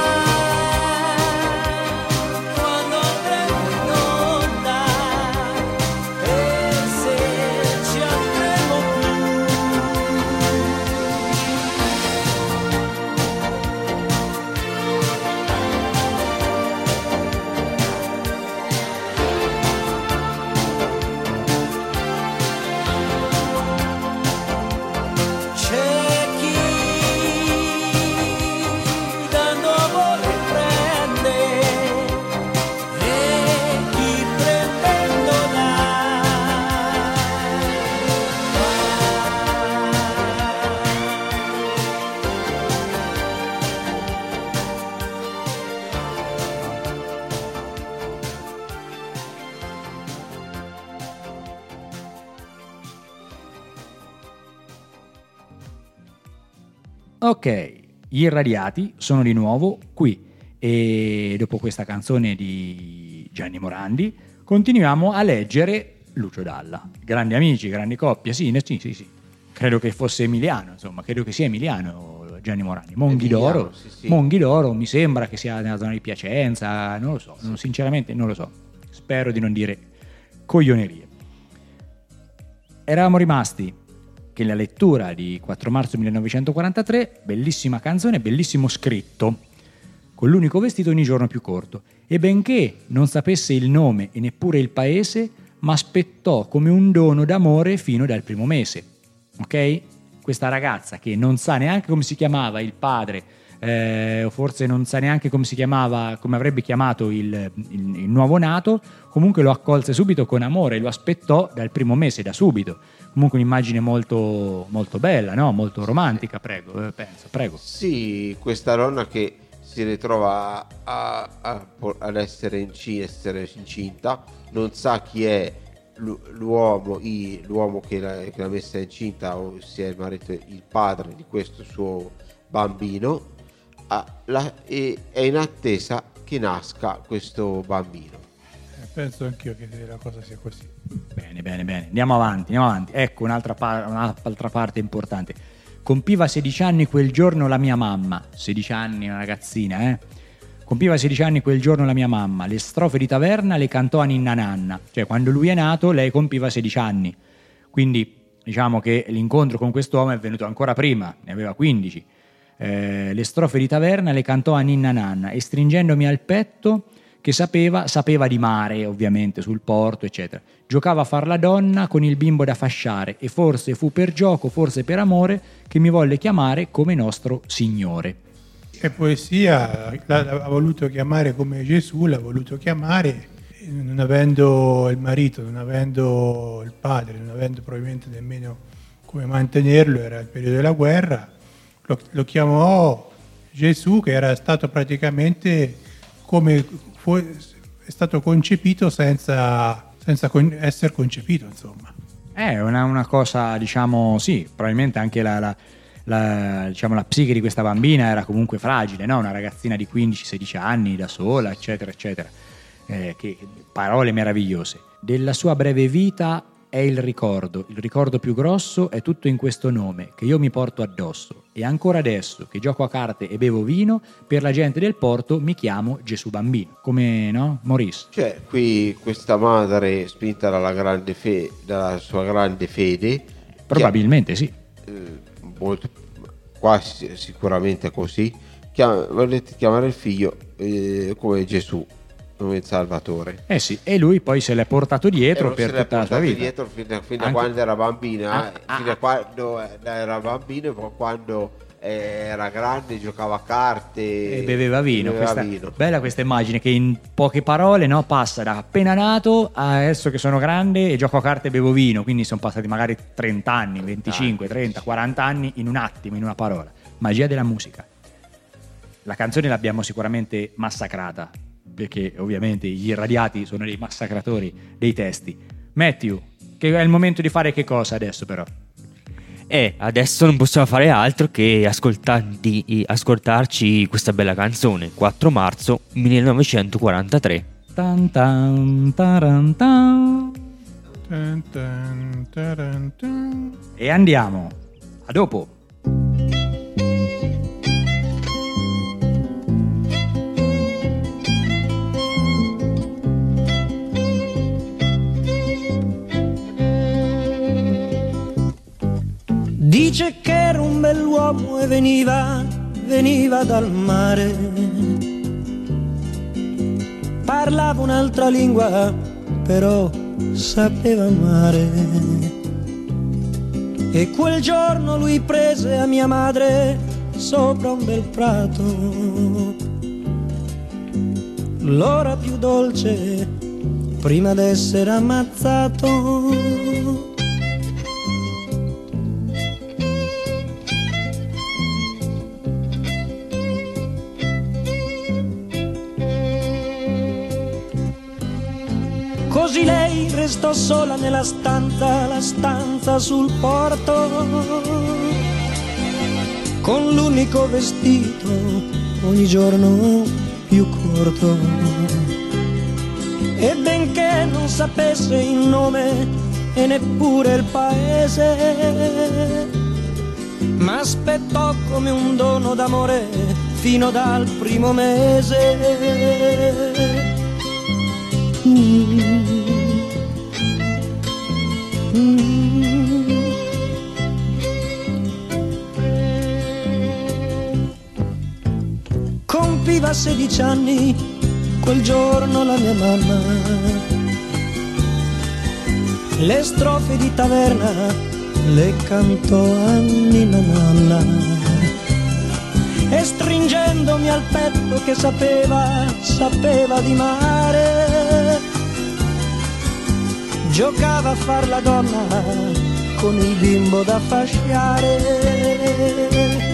quando andremo in onda e se ci andremo più. C'è chi dando amore prende e chi prendendo dà. Ok, gli irradiati sono di nuovo qui e dopo questa canzone di Gianni Morandi continuiamo a leggere Lucio Dalla. Grandi amici, grandi coppie, sì. Credo che fosse emiliano, insomma, credo che sia emiliano Gianni Morandi. Monghidoro, sì. Monghidoro mi sembra che sia nella zona di Piacenza, non lo so, sinceramente non lo so. Spero di non dire coglionerie. Eravamo rimasti che la lettura di 4 marzo 1943, bellissima canzone, bellissimo scritto, con l'unico vestito ogni giorno più corto. E benché non sapesse il nome e neppure il paese, m'aspettò come un dono d'amore fino dal primo mese. Ok? Questa ragazza che non sa neanche come si chiamava il padre, o forse non sa neanche come si chiamava, come avrebbe chiamato il nuovo nato, comunque lo accolse subito con amore, lo aspettò dal primo mese, da subito. Comunque un'immagine molto, molto bella, no? Molto romantica, prego. Sì, questa donna che si ritrova ad essere incinta, non sa chi è l'uomo che l'ha messa incinta, ossia il marito, il padre di questo suo bambino, e è in attesa che nasca questo bambino. Penso anch'io che la cosa sia così. Bene, andiamo avanti. Ecco un'altra parte importante. Compiva 16 anni quel giorno la mia mamma. 16 anni, una ragazzina, Compiva 16 anni quel giorno la mia mamma. Le strofe di taverna le cantò a ninna nanna. Cioè, quando lui è nato, lei compiva 16 anni. Quindi, diciamo che l'incontro con quest'uomo è venuto ancora prima, ne aveva 15. Le strofe di taverna le cantò a ninna nanna e stringendomi al petto, che sapeva di mare, ovviamente, sul porto, eccetera. Giocava a far la donna con il bimbo da fasciare e forse fu per gioco, forse per amore, che mi volle chiamare come nostro Signore. E poesia ha voluto chiamare come Gesù, l'ha voluto chiamare, non avendo il marito, non avendo il padre, non avendo probabilmente nemmeno come mantenerlo, era il periodo della guerra, lo chiamò Gesù, che era stato praticamente come è stato concepito senza essere concepito, insomma. È una cosa, diciamo, sì, probabilmente anche la psiche di questa bambina era comunque fragile, no? Una ragazzina di 15-16 anni, da sola, eccetera, eccetera. Che parole meravigliose. Della sua breve vita è il ricordo più grosso è tutto in questo nome che io mi porto addosso, e ancora adesso che gioco a carte e bevo vino, per la gente del porto mi chiamo Gesù Bambino, come, no? Maurice. Cioè, qui questa madre, spinta dalla sua grande fede, probabilmente sì, molto, quasi sicuramente così, volete chiamare il figlio come Gesù, come il Salvatore. Eh sì, e lui poi se l'è portato dietro E per se l'è tutta la sua portato vita. dietro fino a Anche- quando era bambina, Ah, fino a quando era bambino, e poi quando era grande giocava a carte E beveva vino. beveva Questa- vino. Bella questa immagine che in poche parole, no, passa da appena nato a adesso che sono grande e gioco a carte e bevo vino, quindi sono passati magari 30 anni, 25, 30, 40 anni in un attimo, in una parola. Magia della musica. La canzone l'abbiamo sicuramente massacrata, perché ovviamente gli irradiati sono dei massacratori dei testi. Matthew, che è il momento di fare che cosa adesso però? Adesso non possiamo fare altro che ascoltarci questa bella canzone, 4 marzo 1943. Tan tan taran tan. Tan tan taran tan. E andiamo. A dopo. Dice che era un bell'uomo e veniva dal mare. Parlava un'altra lingua, però sapeva amare. E quel giorno lui prese a mia madre sopra un bel prato. L'ora più dolce prima d'essere ammazzato. Così lei restò sola nella stanza, la stanza sul porto, con l'unico vestito ogni giorno più corto. E benché non sapesse il nome e neppure il paese, ma aspettò come un dono d'amore fino dal primo mese. Compiva 16 anni quel giorno la mia mamma. Le strofe di taverna le cantò a Nina Nanna. E stringendomi al petto che sapeva di mare, giocava a far la donna con il bimbo da fasciare.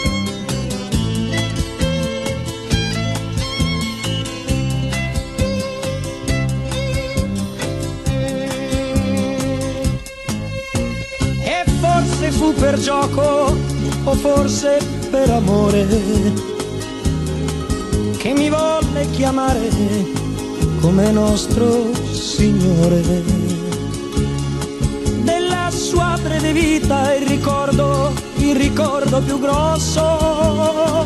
E forse fu per gioco o forse per amore che mi volle chiamare come nostro Signore. Della sua breve vita il ricordo più grosso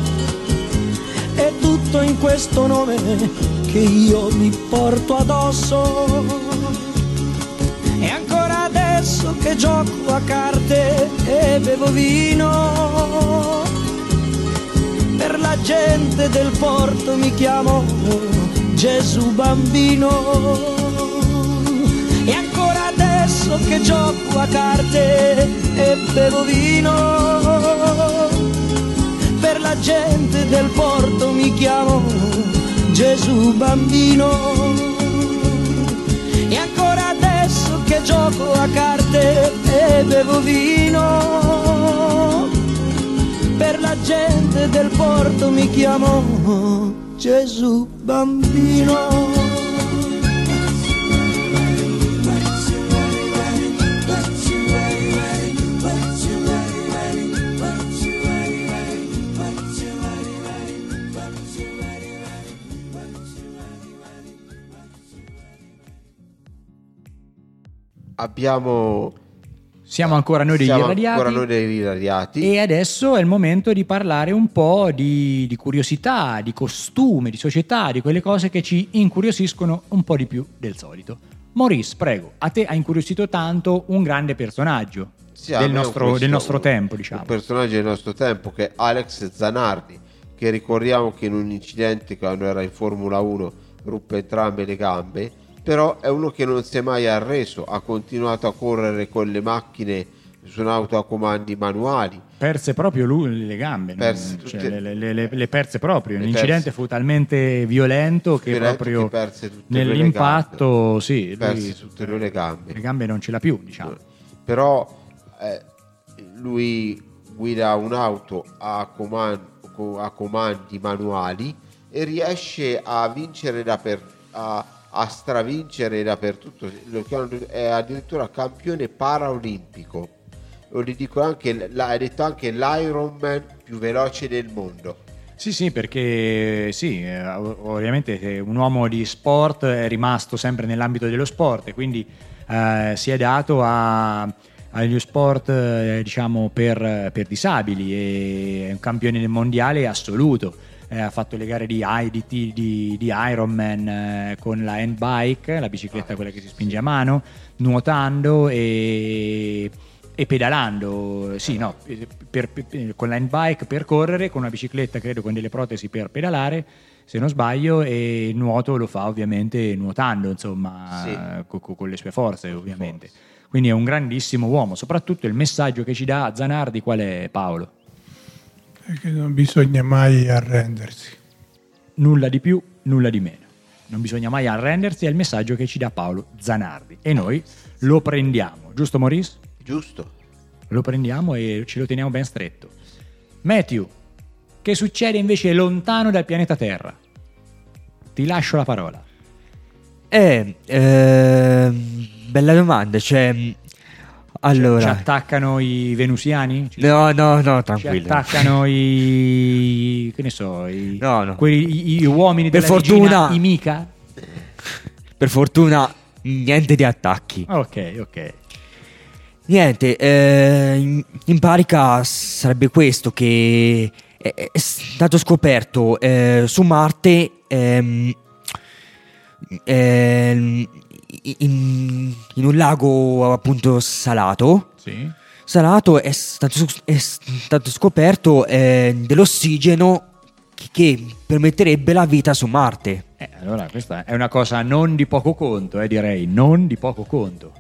è tutto in questo nome che io mi porto addosso. E ancora adesso che gioco a carte e bevo vino, per la gente del porto mi chiamo Gesù bambino. E ancora adesso che gioco a carte e bevo vino, per la gente del porto mi chiamo Gesù bambino. E ancora adesso che gioco a carte e bevo vino, per la gente del porto mi chiamo Gesù bambino. Siamo ancora noi degli irradiati. E adesso è il momento di parlare un po' di curiosità, di costume, di società, di quelle cose che ci incuriosiscono un po' di più del solito. Maurice, prego, a te ha incuriosito tanto un grande personaggio del nostro tempo, diciamo. Un personaggio del nostro tempo che è Alex Zanardi, che ricordiamo che in un incidente quando era in Formula 1 ruppe entrambe le gambe, però è uno che non si è mai arreso, ha continuato a correre con le macchine su un'auto a comandi manuali. Perse proprio lui le gambe, le perse proprio. L'incidente fu talmente violento che proprio perse tutte nell'impatto perse tutte le gambe. Le gambe non ce l'ha più, diciamo. Però lui guida un'auto a comandi manuali e riesce a vincere a stravincere dappertutto. È addirittura campione paraolimpico. Lo dico anche, ha detto anche l'Ironman più veloce del mondo. Sì, perché ovviamente è un uomo di sport, è rimasto sempre nell'ambito dello sport e quindi si è dato agli sport diciamo per disabili, e è un campione mondiale assoluto. Ha fatto le gare di Ironman con la handbike, la bicicletta quella che si spinge a mano, nuotando e pedalando, con la handbike per correre, con una bicicletta credo con delle protesi per pedalare, se non sbaglio, e il nuoto lo fa ovviamente nuotando, insomma, con le sue forze ovviamente. Quindi è un grandissimo uomo. Soprattutto il messaggio che ci dà Zanardi qual è, Paolo? È che non bisogna mai arrendersi. Nulla di più, nulla di meno. Non bisogna mai arrendersi, è il messaggio che ci dà Paolo Zanardi e noi lo prendiamo, giusto Maurice? Giusto. Lo prendiamo e ce lo teniamo ben stretto. Matthew, che succede invece lontano dal pianeta Terra? Ti lascio la parola. Bella domanda, allora... Ci attaccano i venusiani? No, tranquillo. Ci attaccano i... che ne so, No. Gli uomini per della fortuna, regina, i Mika? Per fortuna niente di attacchi. Ok. Niente, in pratica sarebbe questo, che è stato scoperto su Marte in un lago appunto salato. Sì. Salato è stato scoperto dell'ossigeno che permetterebbe la vita su Marte. Allora questa è una cosa non di poco conto, direi, non di poco conto.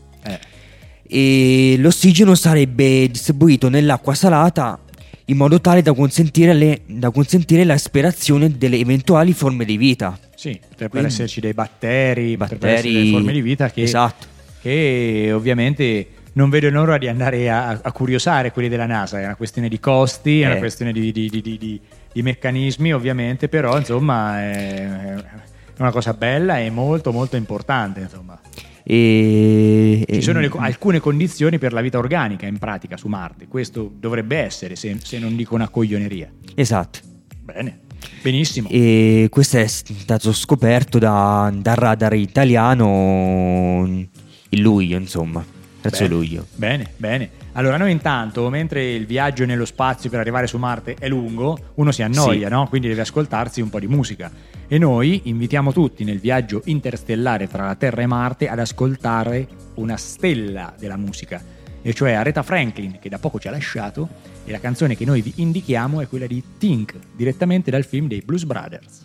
E l'ossigeno sarebbe distribuito nell'acqua salata in modo tale da consentire l'aspirazione delle eventuali forme di vita. Sì, potrebbero esserci dei batteri, potrebbero essere delle forme di vita che ovviamente non vedono l'ora di andare a curiosare quelli della NASA. È una questione di costi, è una questione di meccanismi ovviamente, però insomma è una cosa bella e molto molto importante, insomma. Ci sono alcune condizioni per la vita organica in pratica su Marte. Questo dovrebbe essere, se non dico una coglioneria. Esatto. Bene, benissimo. E questo è stato scoperto dal radar italiano il luglio, insomma, terzo luglio. Bene. Allora noi intanto, mentre il viaggio nello spazio per arrivare su Marte è lungo, uno si annoia, no? Quindi deve ascoltarsi un po' di musica. E noi invitiamo tutti nel viaggio interstellare tra la Terra e Marte ad ascoltare una stella della musica, e cioè Aretha Franklin, che da poco ci ha lasciato, e la canzone che noi vi indichiamo è quella di Think, direttamente dal film dei Blues Brothers.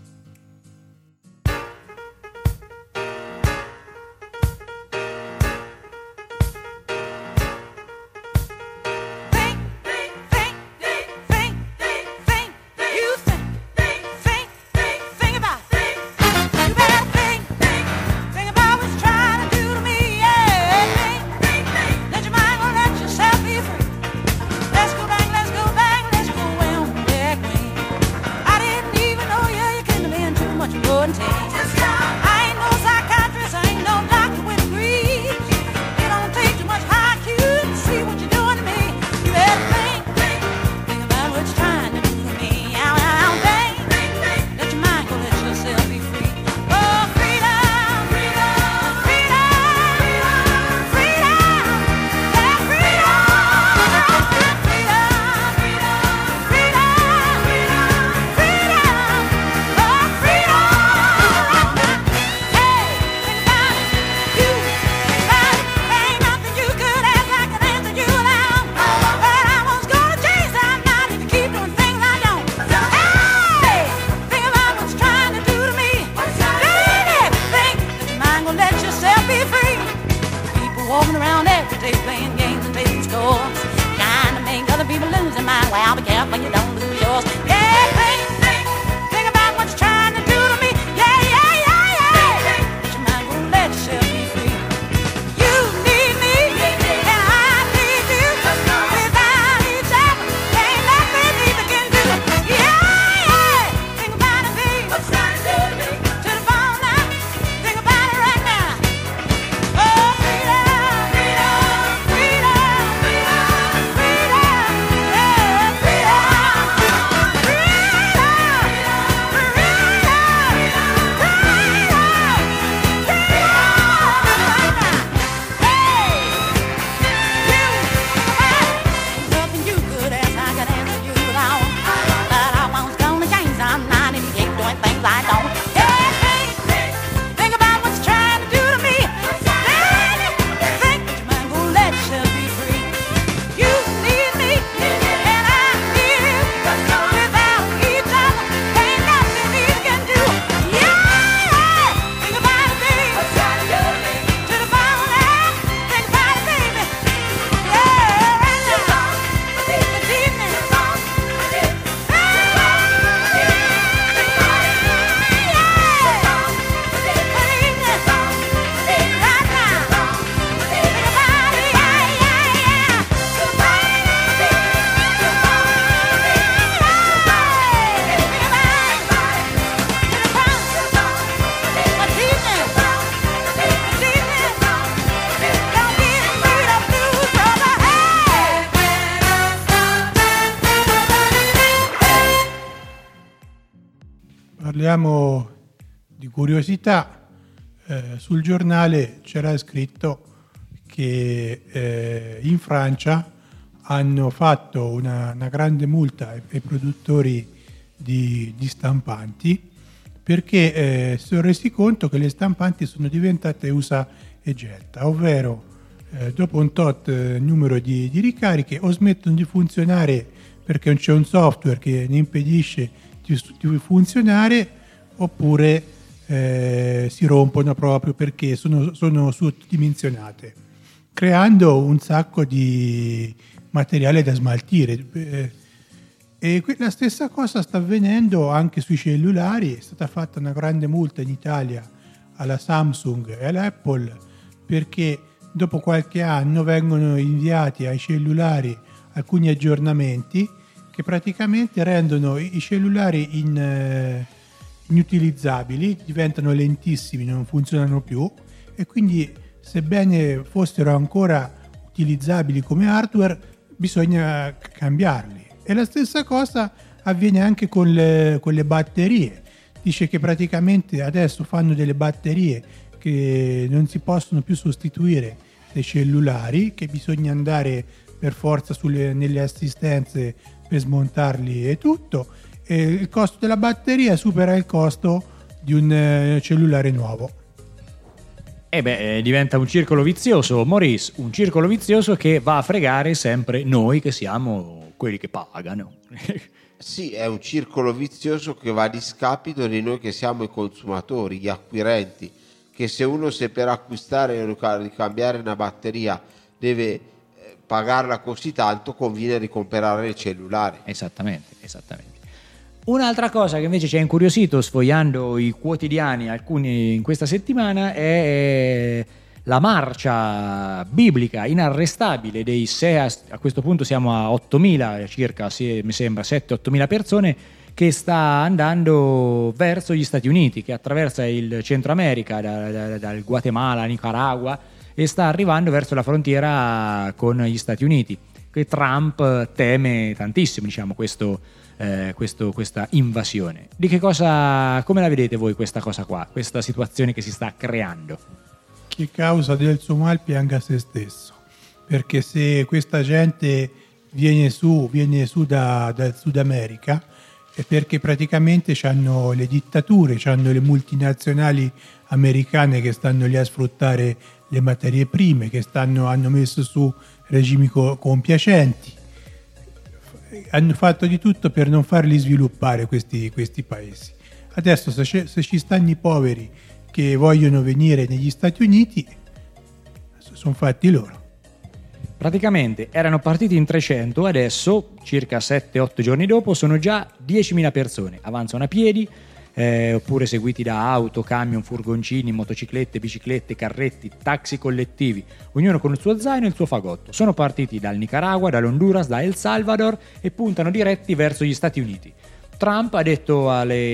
Let's go back, let's go well, back when I didn't even know you. You can Parliamo di curiosità. Sul giornale c'era scritto che in Francia hanno fatto una grande multa ai produttori di stampanti perché si sono resi conto che le stampanti sono diventate usa e getta, ovvero dopo un tot numero di ricariche o smettono di funzionare perché c'è un software che ne impedisce di funzionare, oppure si rompono proprio perché sono sottodimensionate, creando un sacco di materiale da smaltire. E la stessa cosa sta avvenendo anche sui cellulari. È stata fatta una grande multa in Italia alla Samsung e all'Apple perché dopo qualche anno vengono inviati ai cellulari alcuni aggiornamenti che praticamente rendono i cellulari inutilizzabili, diventano lentissimi, non funzionano più, e quindi sebbene fossero ancora utilizzabili come hardware bisogna cambiarli. E la stessa cosa avviene anche con le batterie. Dice che praticamente adesso fanno delle batterie che non si possono più sostituire dai cellulari, che bisogna andare per forza nelle assistenze per smontarli e tutto, e il costo della batteria supera il costo di un cellulare nuovo. Diventa un circolo vizioso, Maurice, un circolo vizioso che va a fregare sempre noi che siamo quelli che pagano. Sì, è un circolo vizioso che va a discapito di noi che siamo i consumatori, gli acquirenti, che se uno per acquistare o ricambiare una batteria deve pagarla così tanto, conviene ricomprare il cellulare. Esattamente. Un'altra cosa che invece ci ha incuriosito sfogliando i quotidiani, alcuni in questa settimana, è la marcia biblica inarrestabile dei a questo punto siamo a 8.000 circa, mi sembra 7-8.000 persone, che sta andando verso gli Stati Uniti, che attraversa il Centro America dal Guatemala, Nicaragua, e sta arrivando verso la frontiera con gli Stati Uniti, che Trump teme tantissimo, diciamo, questa invasione. Di che cosa, come la vedete voi questa cosa qua, questa situazione che si sta creando? Chi causa del suo mal pianga se stesso, perché se questa gente viene su dal Sud America è perché praticamente c'hanno le dittature, c'hanno le multinazionali americane che stanno lì a sfruttare le materie prime, che hanno messo su regimi compiacenti, hanno fatto di tutto per non farli sviluppare questi paesi. Adesso se ci stanno i poveri che vogliono venire negli Stati Uniti, sono fatti loro. Praticamente erano partiti in 300, adesso circa 7-8 giorni dopo sono già 10.000 persone, avanzano a piedi oppure seguiti da auto, camion, furgoncini, motociclette, biciclette, carretti, taxi collettivi, ognuno con il suo zaino e il suo fagotto. Sono partiti dal Nicaragua, dall'Honduras, da El Salvador e puntano diretti verso gli Stati Uniti. Trump ha detto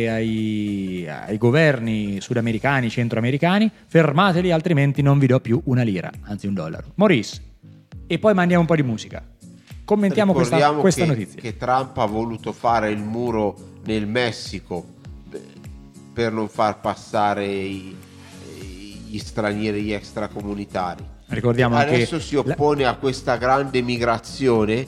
ai governi sudamericani, centroamericani: fermateli, altrimenti non vi do più una lira, anzi $1. Maurice, e poi mandiamo un po' di musica. Commentiamo questa notizia. Che Trump ha voluto fare il muro nel Messico per non far passare gli stranieri, gli extracomunitari. Ricordiamo adesso anche si oppone a questa grande migrazione.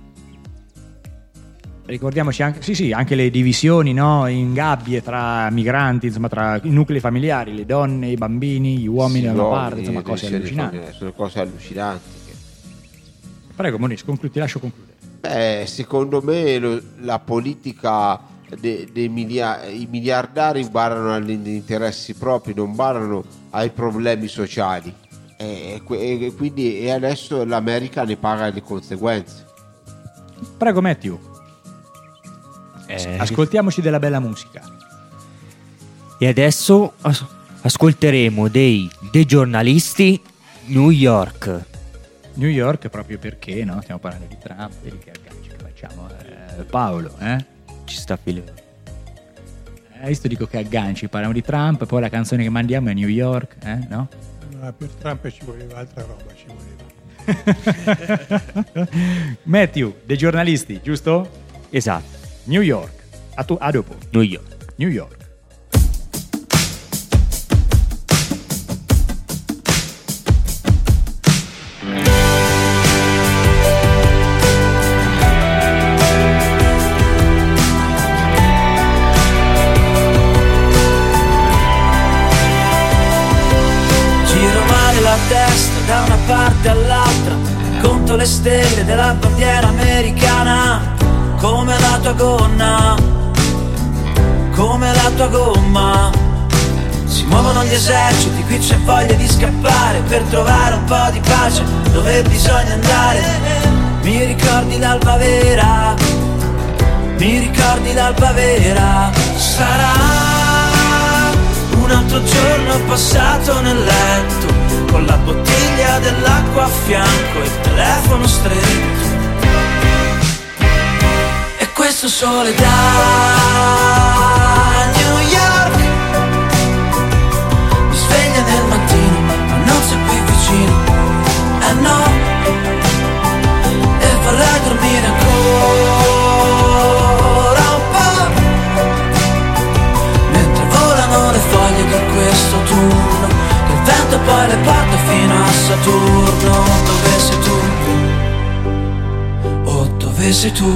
Ricordiamoci anche le divisioni, no? In gabbie tra migranti, insomma, tra i nuclei familiari, le donne, i bambini, gli uomini da una parte, insomma, cose allucinanti. Sono cose allucinanti. Prego, Moniz, ti lascio concludere. Secondo me la politica i miliardari barano agli interessi propri, non barano ai problemi sociali, e quindi adesso l'America ne paga le conseguenze. Prego, Matthew. Ascoltiamoci della bella musica. E adesso ascolteremo dei giornalisti New York. New York proprio perché, no? Stiamo parlando di Trump, vedi che agganci che facciamo, Paolo, ci sta filando. Visto dico che agganci, parliamo di Trump, poi la canzone che mandiamo è New York, no? No, per Trump ci voleva altra roba, Matthew, dei giornalisti, giusto? Esatto. New York. A dopo. New York. New York. parte all'altra, conto le stelle della bandiera americana, come la tua gonna, come la tua gomma. Si muovono gli eserciti, qui c'è voglia di scappare per trovare un po' di pace dove bisogna andare. Mi ricordi l'alba vera, mi ricordi l'alba vera. Sarà un altro giorno passato nel letto, con la bottiglia dell'acqua a fianco e il telefono stretto. E questo sole da New York mi sveglia nel mattino, ma non sei qui vicino, eh no. E vorrei dormire ancora un po', mentre volano le foglie di questo autunno, che il vento poi le porta fino a Saturno. Dove sei tu? Oh, dove sei tu?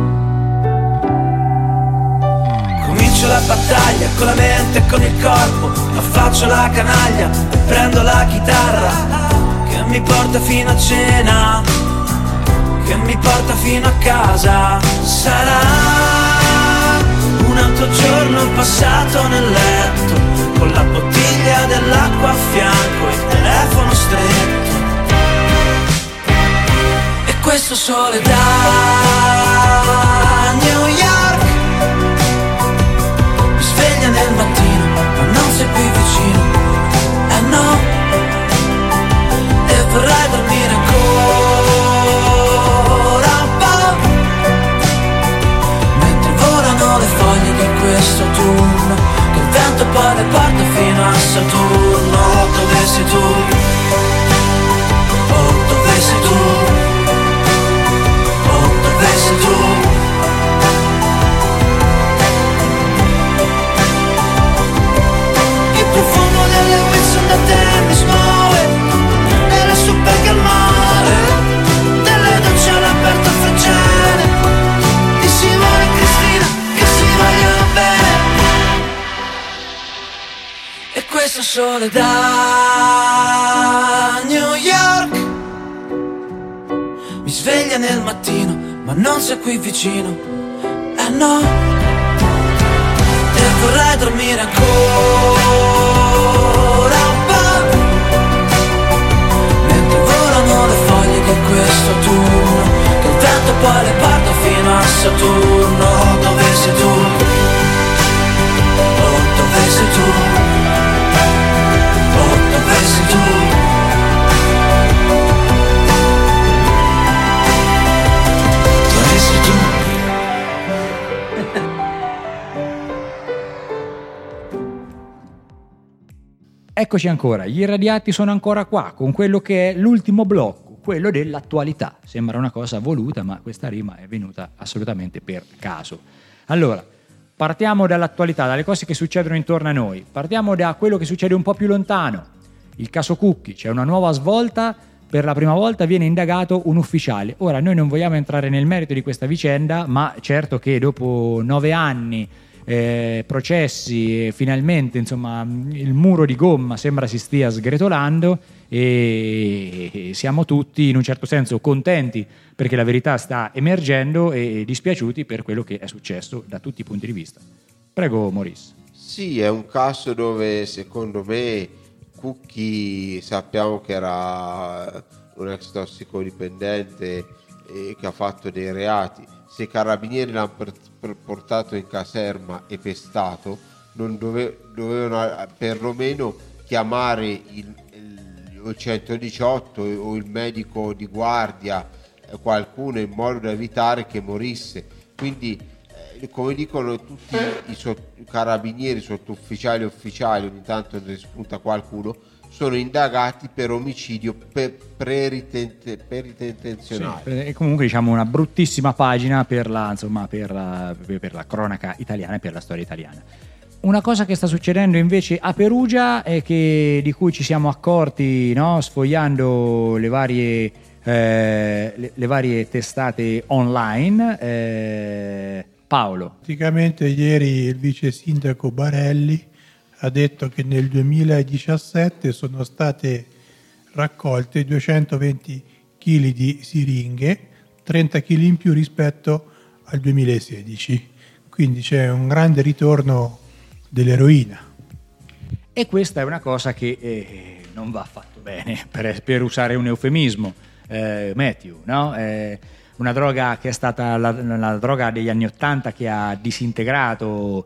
Comincio la battaglia con la mente e con il corpo, affaccio la canaglia e prendo la chitarra che mi porta fino a cena, che mi porta fino a casa. Sarà un altro giorno passato nel letto, con la bottiglia dell'acqua a fianco e il telefono stretto. E questo sole da New York mi sveglia nel mattino, ma non sei qui vicino, eh no. E vorrei dormire ancora un po', mentre volano le foglie di questo autunno, che il vento poi le porta fino a Saturno. Dove sei tu? Oh, dove sei tu? Oh, dove sei tu? Il profumo delle Wilson da te mi smuove, delle super al mare, delle docce all'aperto francese, di Simone e Cristina che si vogliono bene. E questo sole da New York mi sveglia nel mattino, ma non sei qui vicino, eh no. E vorrei dormire ancora un po', mentre volano le foglie di questo autunno, che il vento poi le porta fino a Saturno. Dove sei tu? Oh, dove sei tu? Oh, dove sei tu? Dove sei tu? Eccoci ancora, gli irradiati sono ancora qua con quello che è l'ultimo blocco, quello dell'attualità. Sembra una cosa voluta, ma questa rima è venuta assolutamente per caso. Allora, partiamo dall'attualità, dalle cose che succedono intorno a noi. Partiamo da quello che succede un po' più lontano. Il caso Cucchi, c'è una nuova svolta, per la prima volta viene indagato un ufficiale. Ora, noi non vogliamo entrare nel merito di questa vicenda, ma certo che dopo 9 anni processi, finalmente insomma il muro di gomma sembra si stia sgretolando e siamo tutti in un certo senso contenti perché la verità sta emergendo e dispiaciuti per quello che è successo da tutti i punti di vista. Prego Maurice. Sì, è un caso dove secondo me Cucchi sappiamo che era un ex tossicodipendente che ha fatto dei reati. Se i carabinieri l'hanno portato in caserma e pestato, non dovevano perlomeno chiamare il 118 o il medico di guardia, qualcuno, in modo da evitare che morisse. Quindi come dicono tutti i carabinieri, sottufficiali e ufficiali, ogni tanto ne spunta qualcuno, sono indagati per omicidio preintenzionale. Sì, e comunque diciamo una bruttissima pagina per la cronaca italiana e per la storia italiana. Una cosa che sta succedendo invece a Perugia è che di cui ci siamo accorti, no, sfogliando le varie testate online. Paolo. Praticamente ieri il vice sindaco Barelli ha detto che nel 2017 sono state raccolte 220 kg di siringhe, 30 kg in più rispetto al 2016. Quindi c'è un grande ritorno dell'eroina. E questa è una cosa che non va fatto bene, per usare un eufemismo, Matthew, no? Una droga che è stata la droga degli anni '80 che ha disintegrato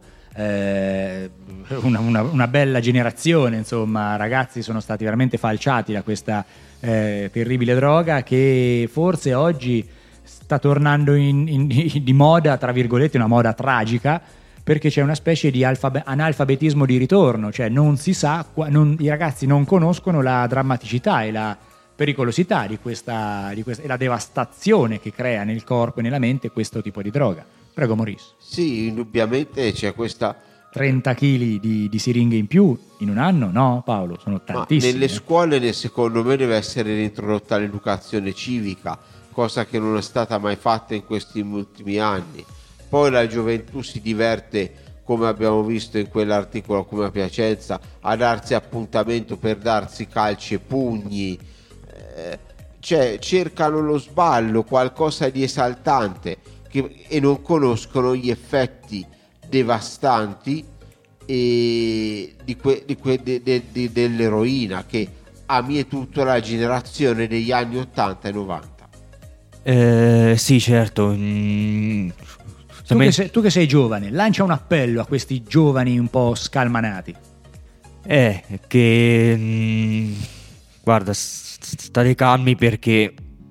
una bella generazione, insomma, ragazzi sono stati veramente falciati da questa terribile droga che forse oggi sta tornando di moda, tra virgolette, una moda tragica, perché c'è una specie di analfabetismo di ritorno, cioè non si sa, i ragazzi non conoscono la drammaticità e la pericolosità di questa e la devastazione che crea nel corpo e nella mente questo tipo di droga. Prego Maurice. Sì, indubbiamente c'è questa... 30 kg di siringhe in più in un anno? No, Paolo, sono tantissime. Ma nelle scuole secondo me deve essere reintrodotta l'educazione civica, cosa che non è stata mai fatta in questi ultimi anni. Poi la gioventù si diverte, come abbiamo visto in quell'articolo come a Piacenza, a darsi appuntamento per darsi calci e pugni, cioè cercano lo sballo, qualcosa di esaltante, e non conoscono gli effetti devastanti dell'eroina che ha mietuto la generazione degli anni 80 e 90. Sì, certo. Tu che sei giovane, lancia un appello a questi giovani un po' scalmanati. Guarda, state calmi perché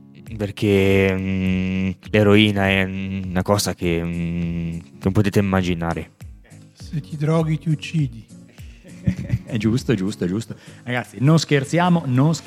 l'eroina è una cosa che non potete immaginare. Se ti droghi ti uccidi. È giusto. Ragazzi, non scherziamo.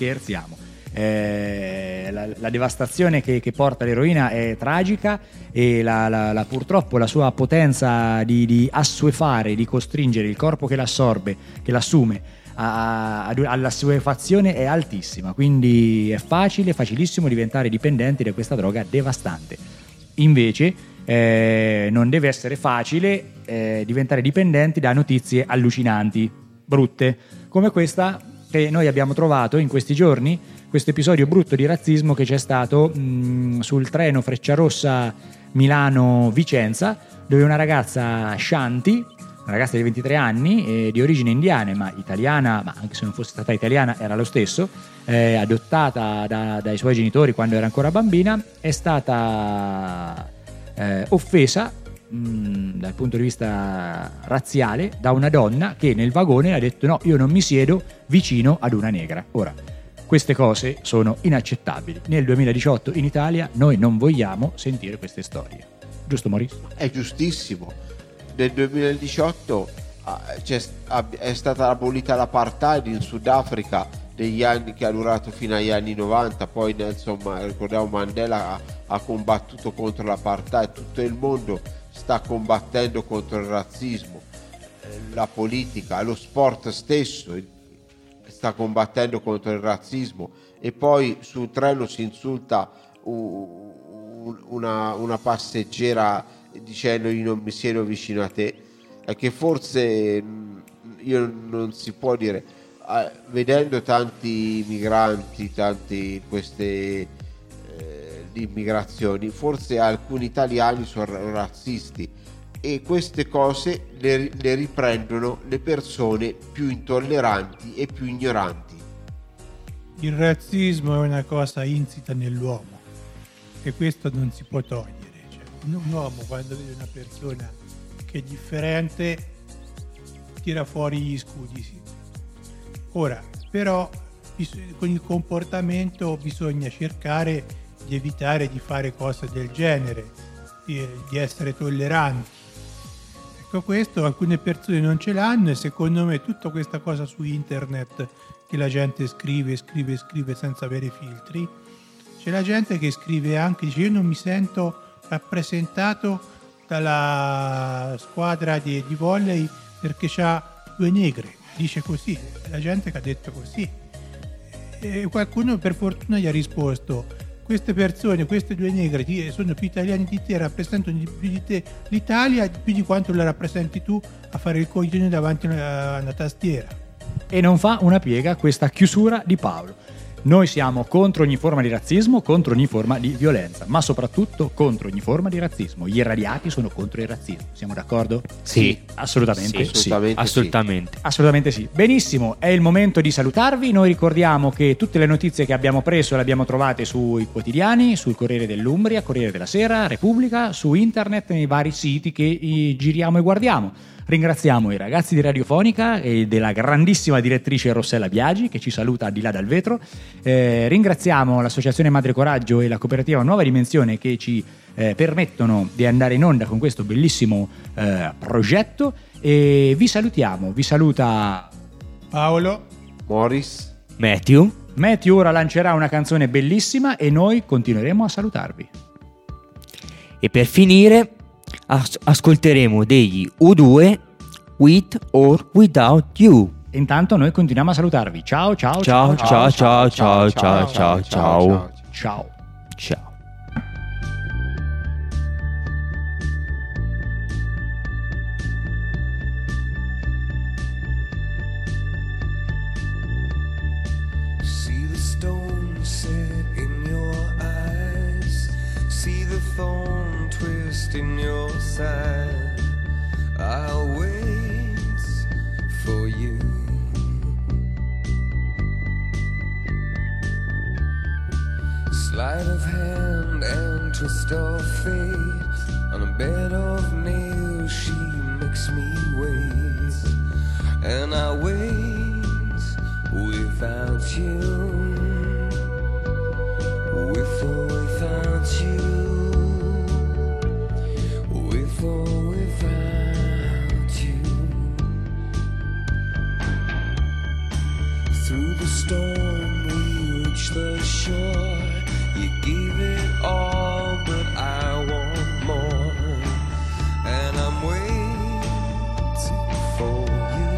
La devastazione che porta l'eroina è tragica e purtroppo la sua potenza di assuefare, di costringere il corpo che l'assorbe, che l'assume all'assuefazione è altissima, quindi è facilissimo diventare dipendenti da questa droga devastante. Invece non deve essere facile diventare dipendenti da notizie allucinanti, brutte, come questa che noi abbiamo trovato in questi giorni, questo episodio brutto di razzismo che c'è stato sul treno Frecciarossa Milano-Vicenza, dove una ragazza Shanti, una ragazza di 23 anni, di origine indiana, ma italiana, ma anche se non fosse stata italiana era lo stesso, adottata dai suoi genitori quando era ancora bambina, è stata offesa dal punto di vista razziale da una donna che nel vagone ha detto: no, io non mi siedo vicino ad una negra. Ora, queste cose sono inaccettabili. Nel 2018 in Italia noi non vogliamo sentire queste storie. Giusto, Maurice? È giustissimo. Nel 2018 è stata abolita l'apartheid in Sudafrica, degli anni che ha durato fino agli anni 90. Poi ricordiamo Mandela ha combattuto contro l'apartheid. Tutto il mondo sta combattendo contro il razzismo, la politica, lo sport stesso sta combattendo contro il razzismo, e poi sul treno si insulta una passeggera dicendogli non mi siedo vicino a te, che forse io non si può dire, vedendo tanti migranti, queste immigrazioni, forse alcuni italiani sono razzisti, e queste cose le riprendono le persone più intolleranti e più ignoranti. Il razzismo è una cosa insita nell'uomo e questo non si può togliere. Un uomo, quando vede una persona che è differente, tira fuori gli scudi. Sì. Ora, però, con il comportamento bisogna cercare di evitare di fare cose del genere, di essere tolleranti. Ecco, questo alcune persone non ce l'hanno, e secondo me tutta questa cosa su internet che la gente scrive senza avere filtri, c'è la gente che scrive anche, dice: io non mi sento rappresentato dalla squadra di volley perché c'ha 2 negre, dice così, la gente che ha detto così, e qualcuno per fortuna gli ha risposto: queste persone, queste 2 negre sono più italiani di te, rappresentano più di te l'Italia più di quanto la rappresenti tu a fare il coglione davanti a una tastiera. E non fa una piega questa chiusura di Paolo. Noi siamo contro ogni forma di razzismo, contro ogni forma di violenza, ma soprattutto contro ogni forma di razzismo. Gli irradiati sono contro il razzismo, siamo d'accordo? Sì. Assolutamente Sì, Assolutamente assolutamente. Assolutamente sì. Benissimo, è il momento di salutarvi. Noi ricordiamo che tutte le notizie che abbiamo preso le abbiamo trovate sui quotidiani, sul Corriere dell'Umbria, Corriere della Sera, Repubblica, su internet, nei vari siti che giriamo e guardiamo. Ringraziamo i ragazzi di Radiofonica e della grandissima direttrice Rossella Biagi che ci saluta al di là dal vetro. Ringraziamo l'Associazione Madre Coraggio e la cooperativa Nuova Dimensione che ci permettono di andare in onda con questo bellissimo progetto, e vi salutiamo. Vi saluta Paolo, Morris. Matthew. Matthew ora lancerà una canzone bellissima e noi continueremo a salutarvi. E per finire ascolteremo degli U2, With or Without You. Intanto noi continuiamo a salutarvi. Ciao ciao Ciao ciao ciao ciao ciao ciao ciao. ciao. Ciao. See the stone set in your eyes, see the thorn twist in your side. I'll wait for you. Sleight of hand and twist of fate, on a bed of nails she makes me wait, and I wait without you, with or without you, with or without you. Through the storm we reach the shore. You gave it all, but I want more, and I'm waiting for you,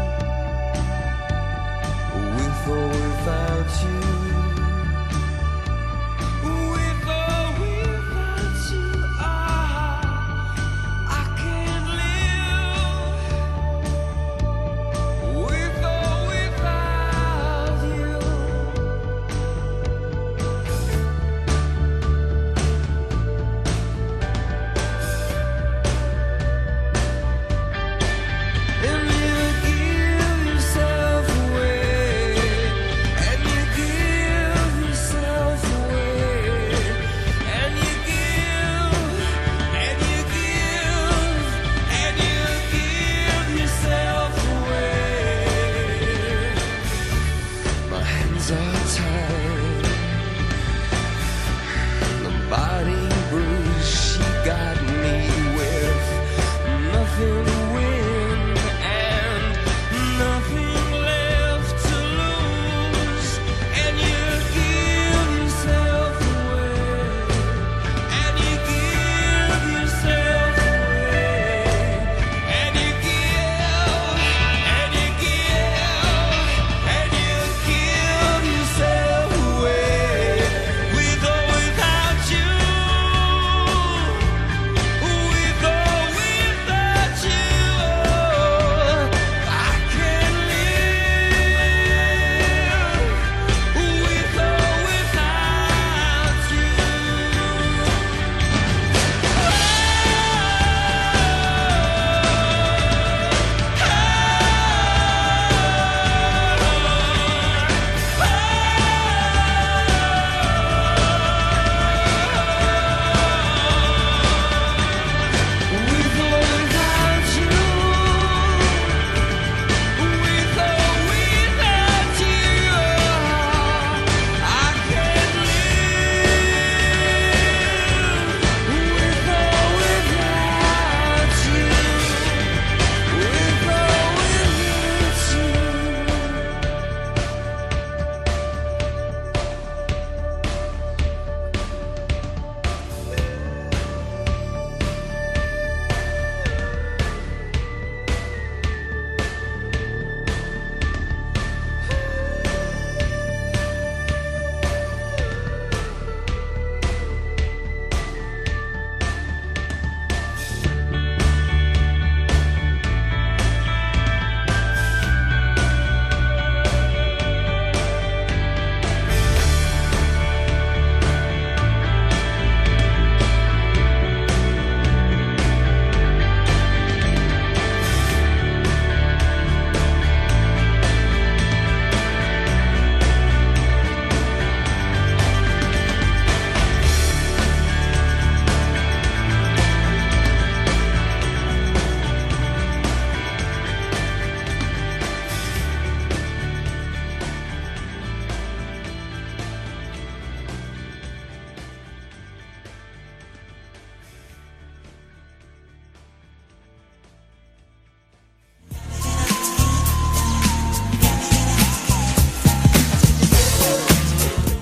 with or without you, with or without you. I can't live with or without you.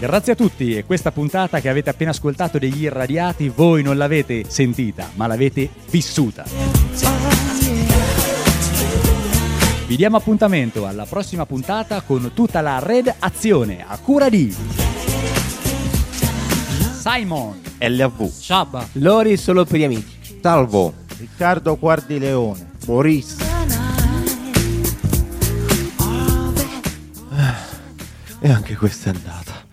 Grazie a tutti, e questa puntata che avete appena ascoltato degli Irradiati voi non l'avete sentita, ma l'avete vissuta. Vi diamo appuntamento alla prossima puntata con tutta la redazione a cura di Simon, LV, Sciabba, Lori solo per gli amici, Salvo, Riccardo Guardileone, Maurice. e anche questa è andata.